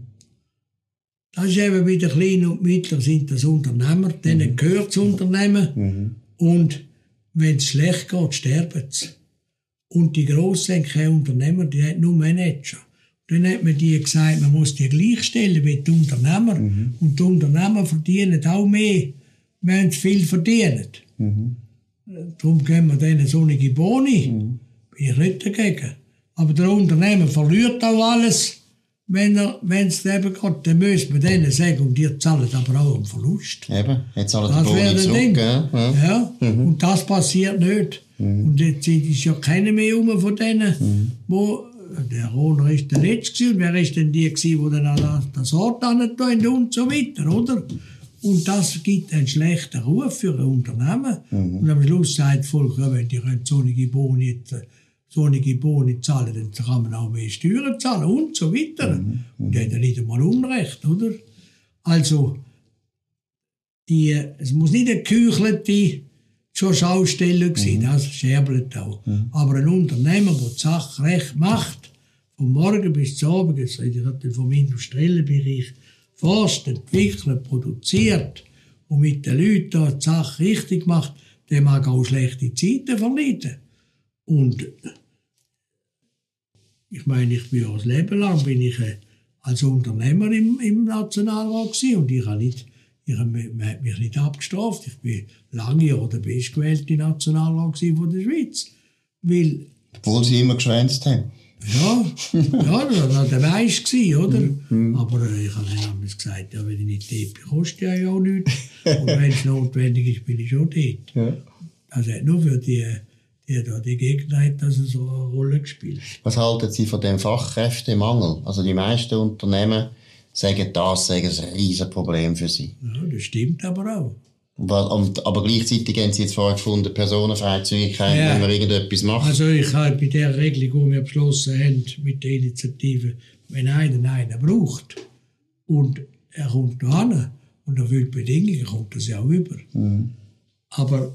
Das ist eben bei den Kleinen und Mittleren sind das Unternehmer, denen mhm. gehört das Unternehmen mhm. und wenn es schlecht geht, sterben sie. Und die Grossen haben keine Unternehmer, die haben nur Manager. Dann hat man die gesagt, man muss die gleichstellen wie die Unternehmer. Mhm. Und die Unternehmer verdienen auch mehr, wenn sie viel verdienen. Mhm. Darum geben wir denen sonnige Boni. Mhm. bin ich nicht dagegen. Aber der Unternehmer verliert auch alles, wenn er, wenn es eben geht. Dann müssen wir denen sagen, und die zahlen aber auch einen Verlust. Eben, jetzt zahlen das die Boni zurück. Ding. Ja, ja. Mhm. Und das passiert nicht. Mhm. Und jetzt ist ja keine mehr rum von denen, mhm. wo der Rohner ist der Letzte und wer ist denn die gewesen, die dann das Ort angetan und so weiter, oder? Und das gibt einen schlechten Ruf für ein Unternehmen. Mhm. Und am Schluss sagt das Volk, ja, wenn die solche Boni, solche Boni zahlen, dann kann man auch mehr Steuern zahlen und so weiter. Mhm. Und die haben ja nicht einmal Unrecht, oder? Also, die, es muss nicht eine geküchelte schon Schausteller sein, mhm. das scherbelt auch. Mhm. Aber ein Unternehmer, der die Sache recht macht, von morgen bis zum Abend, das rede ich natürlich vom industriellen Bereich, forscht, entwickelt, produziert und mit den Leuten die Sache richtig macht, der mag auch schlechte Zeiten verleiden. Und ich meine, ich bin das Leben lang bin ich als Unternehmer im, im Nationalrat gewesen und ich habe nicht Ich habe mich nicht abgestraft. Ich bin lange Jahre der bestgewählte Nationalrat von der Schweiz. Weil, obwohl sie immer geschwänzt haben. Ja, ja, das war der Weiss, oder? Mhm. Aber äh, ich habe dann gesagt, ja, wenn ich nicht dort bin, kostet ja auch nichts. Und wenn es notwendig ist, bin ich schon dort. Ja. Also nur für die, die, die, die Gegner hat das so eine Rolle gespielt. Was halten Sie von dem Fachkräftemangel? Also die meisten Unternehmen sagen das, sagen es ein riesen Problem für sie. Ja, das stimmt aber auch. Und, aber gleichzeitig haben Sie jetzt vorher gefunden, Personenfreizügigkeit, ja. wenn wir irgendetwas machen. Also ich habe bei der Regelung, die wir beschlossen haben, mit der Initiative, wenn einer einen braucht und er kommt da hin und erfüllt Bedingungen, kommt das ja auch über. Mhm. Aber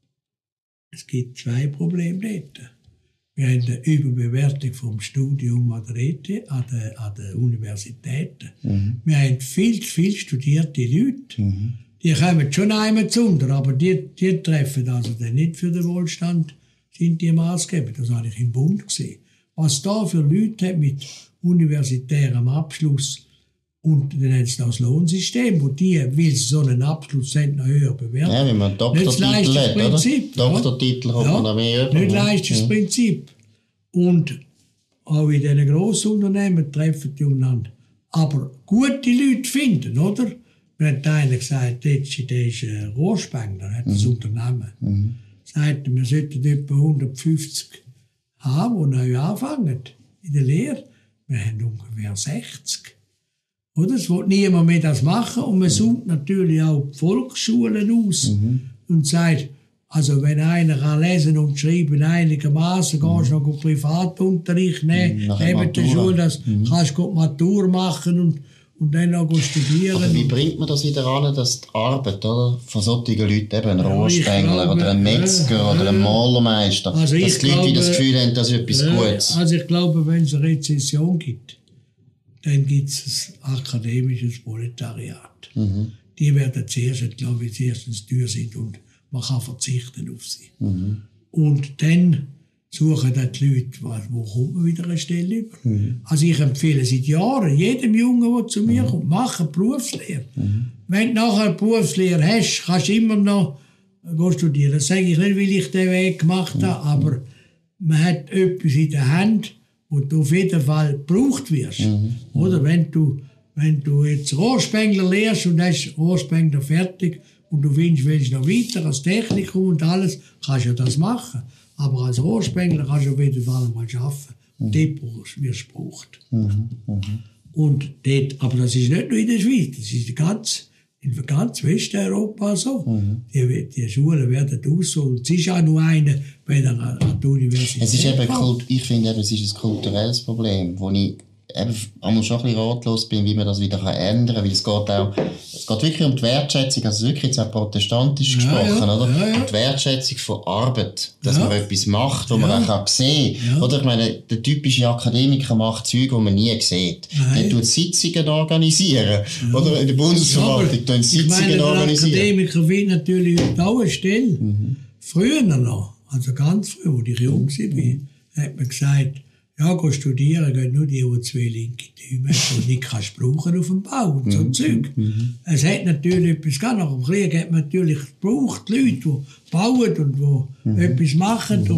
es gibt zwei Probleme dort. Wir haben eine Überbewertung vom Studium an der E T H, an den, an den Universitäten. Mhm. Wir haben viel zu viel studierte Leute. Mhm. Die kommen schon einmal zu unter, aber die, die treffen also dann nicht für den Wohlstand, sind die maßgebend. Das habe ich im Bund gesehen. Was da für Leute hat mit universitärem Abschluss und dann haben sie das Lohnsystem, wo die, weil sie so einen Abschluss haben, noch höher bewerten. Ja, wenn man einen Doktortitel hat, oder? Doktortitel hat man noch mehr über. Nicht Leistungsprinzip. Ja. Und auch in diesen Grossunternehmen treffen die untereinander. Aber gute Leute finden, oder? Mir hat einer gesagt, der ist ein Rohrspengler, hat das mhm. Unternehmen. Mhm. Sagt, wir sollten etwa hundertfünfzig haben, die neu anfangen in der Lehre. Wir haben ungefähr sechzig. Oder? Es will niemand mehr das machen. Und man sucht natürlich auch die Volksschulen aus mhm. und sagt, also wenn einer kann lesen und schreiben einigermaßen, mhm. kannst du noch Privatunterricht nehmen, mhm. neben der Schule, das mhm. kannst du Matur machen und und dann noch studieren. Aber wie bringt man das wieder an, dass die Arbeit oder, von solchen Leuten, eben ein ja, Rohrspengler oder ein Metzger äh, oder ein Malermeister, also dass die Leute das Gefühl haben, das ist etwas äh, Gutes? Also ich glaube, wenn es eine Rezession gibt, dann gibt es ein akademisches Proletariat. Mhm. Die werden zuerst, glaube ich, erstens teuer sind und man kann verzichten auf sie. Mhm. Und dann suchen dann die Leute, wo kommt man wieder eine Stelle über. Mhm. Also ich empfehle seit Jahren jedem Jungen, der zu mir mhm. kommt, mach eine Berufslehre. Mhm. Wenn du nachher eine Berufslehre hast, kannst du immer noch studieren. Das sage ich nicht, weil ich den Weg gemacht habe, mhm. aber man hat etwas in der Hand, wo du auf jeden Fall gebraucht wirst. Mhm. Oder wenn du, wenn du jetzt Rohrspengler lehrst und hast Rohrspengler fertig und du findest, willst noch weiter als Technikum und alles, kannst du ja das machen. Aber als Rohrspengler kannst du auf jeden Fall mal arbeiten. Mhm. Dort wirst du gebraucht. Mhm. Mhm. Und dort, aber das ist nicht nur in der Schweiz, das ist ganz, in ganz Westeuropa so. Mhm. Die, die Schulen werden ausgesucht. Es ist auch nur eine, wenn er an die Universität es ist eben Kult, ich finde, eben, es ist ein kulturelles Problem, wo ich eben einmal schon ein bisschen ratlos bin, wie man das wieder ändern kann, weil es geht auch, es geht wirklich um die Wertschätzung, also wirklich jetzt auch protestantisch ja, gesprochen, ja, oder? Ja, ja. Die Wertschätzung von Arbeit, dass ja. man etwas macht, wo ja. man auch sehen kann. Ja. Oder ich meine, der typische Akademiker macht Zeug, die man nie sieht. Der tut Sitzungen organisieren, ja. oder? In der Bundesverwaltung ja, tun Sitzungen ich meine, organisieren. Der Akademiker will natürlich auch eine Stelle. Mhm. Früher noch, also ganz früh, als ich jung war, mhm. hat man gesagt, ja, geh studieren, gehen nur die, die zwei linke Däume haben und nicht kannst brauchen auf dem Bau und so mm, Zeug. Mm, es hat natürlich etwas gegeben. Nach dem Krieg hat man natürlich gebraucht, Leute, die bauen und die mm, etwas machen. Mm. Und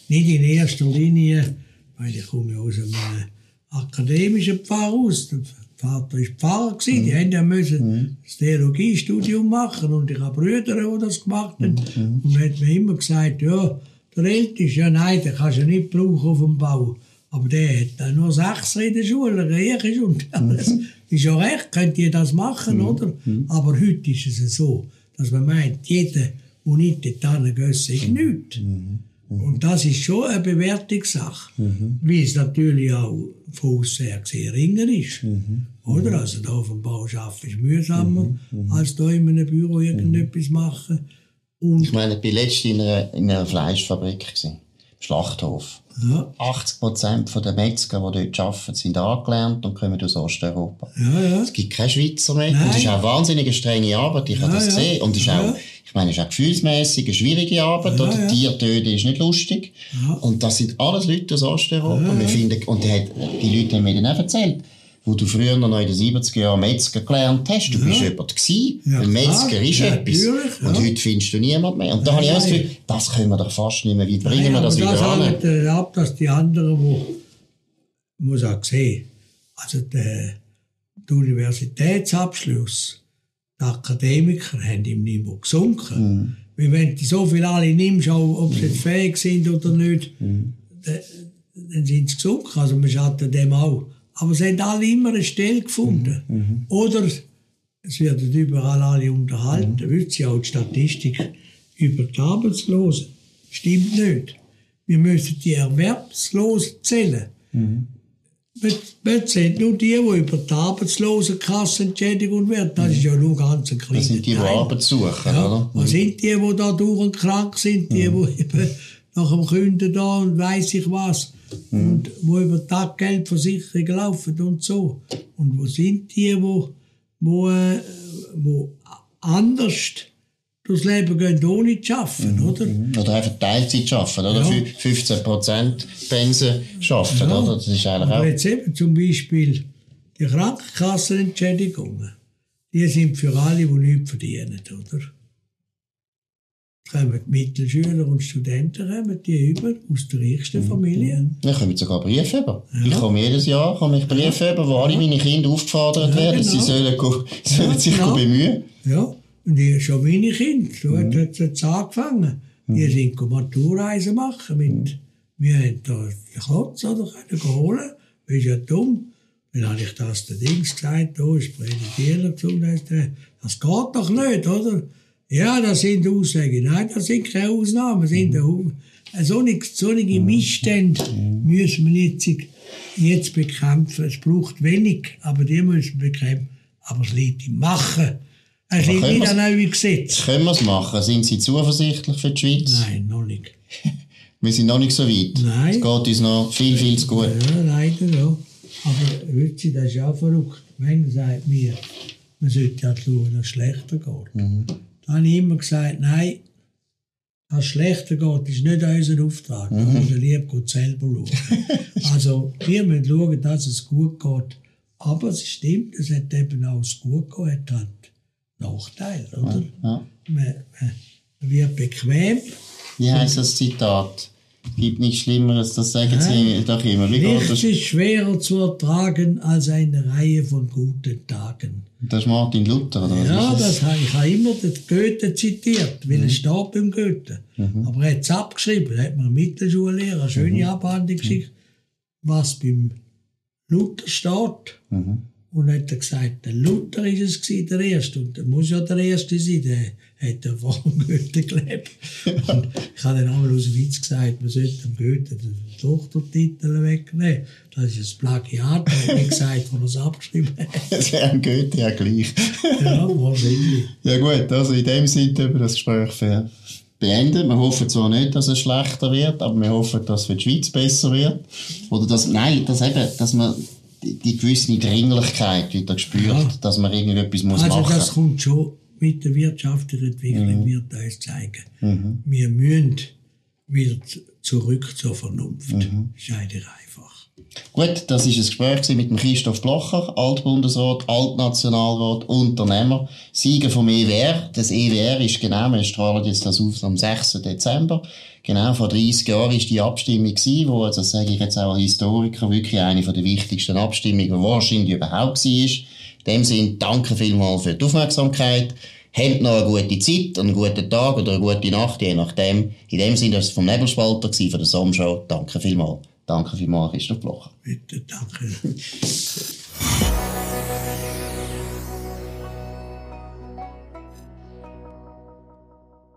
nicht in erster Linie, weil ich komme ja aus einem akademischen Pfarrhaus. Der Vater war Pfarrer, mhm. die haben ja müssen mhm. das Theologiestudium machen und ich habe Brüder, die das gemacht haben. Mhm. Und man hat mir immer gesagt, ja, der Älteste, ja nein, den kannst du nicht brauchen auf dem Bau. Aber der hat dann nur Sechser in der Schule, Griechisch und alles. Mhm. Ist ja recht, könnt ihr das machen, mhm. oder? Mhm. Aber heute ist es so, dass man meint, jeder, der nicht dorthin geht, ist nichts. Mhm. Mhm. Und das ist schon eine Bewertungssache. Mhm. Weil es natürlich auch von außen her gesehen ringer ist. Mhm. Oder? Also da auf dem Bau arbeiten ist mühsamer, mhm. als da in einem Büro irgendetwas machen. Und ich meine, ich war letztens in einer, in einer Fleischfabrik, gewesen, im Schlachthof. Ja. achtzig Prozent der Metzger, die dort arbeiten, sind angelernt und kommen aus Osteuropa. Ja, ja. Es gibt keine Schweizer mehr. Nein. Und es ist auch wahnsinnig eine strenge Arbeit, ich ja, habe das ja. gesehen. Und es ist ja. auch, ich meine, es ist auch gefühlsmässig eine schwierige Arbeit. Ja, oder? Ja. Tier töten ist nicht lustig. Ja. Und das sind alles Leute aus Osteuropa. Ja, ja. Wir finden, und die, hat, die Leute haben mir dann auch erzählt, wo du früher noch in den siebziger Jahren Metzger gelernt hast. Du ja. bist jemand gewesen. Ja, ein Metzger ist ja, etwas. Ja. Und heute findest du niemand mehr. Und da ja, habe ich auch das Gefühl, das können wir doch fast nicht mehr. Wie bringen ja, wir das wieder das an? Das hängt ab, dass die anderen, wo, muss auch sehen, also der, der Universitätsabschluss, die Akademiker haben ihm nicht mehr gesunken. Mhm. Weil wenn du so viele alle nimmst, auch, ob sie jetzt fähig sind oder nicht, mhm. dann, dann sind sie gesunken. Also wir schatten dem auch. Aber sie haben alle immer eine Stelle gefunden. Mhm. Oder es werden überall alle unterhalten. Mhm. Wisst Sie auch die Statistik über die Arbeitslosen? Stimmt nicht. Wir müssen die Erwerbslosen zählen. Mhm. Wir sind nur die, die über die Arbeitslosenkasse Entschädigung werden. Das ist ja nur ganz ein kleiner Das sind die, die Arbeit suchen, ja. oder? Was sind die, die da durchkrank sind? Die, mhm. die eben nach dem Kunden da und weiss ich was. Mhm. Und wo über Taggeldversicherung laufen und so. Und wo sind die, wo, wo, äh, wo anders durchs Leben gehen, ohne zu arbeiten, mhm. oder? Oder einfach Teilzeit arbeiten, oder? Ja. fünfzehn Prozent Pensen arbeiten, ja. oder? Das ist eigentlich aber auch... jetzt eben zum Beispiel die Krankenkassenentschädigungen, die sind für alle, die nichts verdienen, oder? Kommen die Mittelschüler und Studenten kommen die über aus der reichsten Familie. Ja, kommen sogar Briefe über. Ja. Ich komme jedes Jahr komme ich Briefe ja. über, wo alle meine Kinder aufgefordert ja, werden, genau. sie sollen, go, sollen ja, sich genau. bemühen. Ja, und die, schon meine Kinder, so mhm. hat es jetzt angefangen. Mhm. Die sind Maturreisen machen mit, mhm. wir haben da den Klotz oder können holen. Das ist ja dumm. Dann habe ich das den Dings gesagt, da ist Präsidierler gesagt, das geht doch nicht, oder? Ja, das sind Aussagen. Nein, das sind keine Ausnahmen. Das sind mhm. solche, solche Missstände mhm. müssen wir jetzt, jetzt bekämpfen. Es braucht wenig, aber die müssen wir bekämpfen. Aber es liegt im Machen. Es liegt nicht an neuen Gesetzen. Können wir es machen? Sind Sie zuversichtlich für die Schweiz? Nein, noch nicht. Wir sind noch nicht so weit. Nein. Es geht uns noch viel, viel zu gut. Ja, leider ja. Aber hört Sie, das ist auch verrückt. Manchmal sagt mir, man sollte ja schauen, dass es schlechter geht. Mhm. Da habe ich immer gesagt, nein, dass es schlechter geht, ist nicht unser Auftrag. Mhm. Da muss der liebe Gott selber schauen. Also, wir müssen schauen, dass es gut geht. Aber es stimmt, es hat eben auch das gut geht, hat Nachteile, oder? Ja, ja. Man, man wird bequem. Wie heisst das Zitat? Gibt nichts Schlimmeres, das sagen Sie doch immer. Wie Nichts das? Ist schwerer zu ertragen als eine Reihe von guten Tagen. Das ist Martin Luther, oder was ja, ist das? das habe ich habe immer den Goethe zitiert, weil mhm. es steht beim Goethe. Mhm. Aber er hat es abgeschrieben, er hat mir einen Mittelschullehrer eine schöne mhm. Abhandlung geschickt, was beim Luther steht. Mhm. Und dann hat er gesagt, der Luther ist es gewesen, der Erste. Und der muss ja der Erste sein, der hat ja vor dem Goethe gelebt. Und ich habe dann einmal aus dem Witz gesagt, man sollte dem Goethe den Doktortitel wegnehmen. Das ist ein Plagiat, er hat nicht gesagt, wo er es abgeschrieben hat. Das wäre ein Goethe ja gleich. Ja, wahrscheinlich. Ja gut, also in dem Sinne über das Gespräch für beenden. Wir hoffen zwar nicht, dass es schlechter wird, aber wir hoffen, dass es für die Schweiz besser wird. Oder dass, nein, dass eben, dass man die gewisse Dringlichkeit wieder spürt, ja. dass man irgendetwas muss also machen muss. Also das kommt schon mit der wirtschaftlichen Entwicklung, mhm. wird uns zeigen. Mhm. Wir müssen wieder zurück zur Vernunft. Mhm. Das ist eigentlich einfach. Gut, das war ein Gespräch mit dem Christoph Blocher, Altbundesrat, Altnationalrat, Unternehmer, Sieger vom E W R. Das E W R ist genau, wir strahlen jetzt das auf am sechsten Dezember. Genau, vor dreissig Jahren war die Abstimmung gewesen, wo, das sage ich jetzt auch als Historiker, wirklich eine der wichtigsten Abstimmungen, die wahrscheinlich überhaupt war. In dem Sinne, danke vielmals für die Aufmerksamkeit. Habt noch eine gute Zeit, einen guten Tag oder eine gute Nacht, je nachdem. In dem Sinne, das war vom Nebelspalter, von der Sommershow. Danke vielmals. Danke vielmals, Christoph Blocher. Bitte, danke.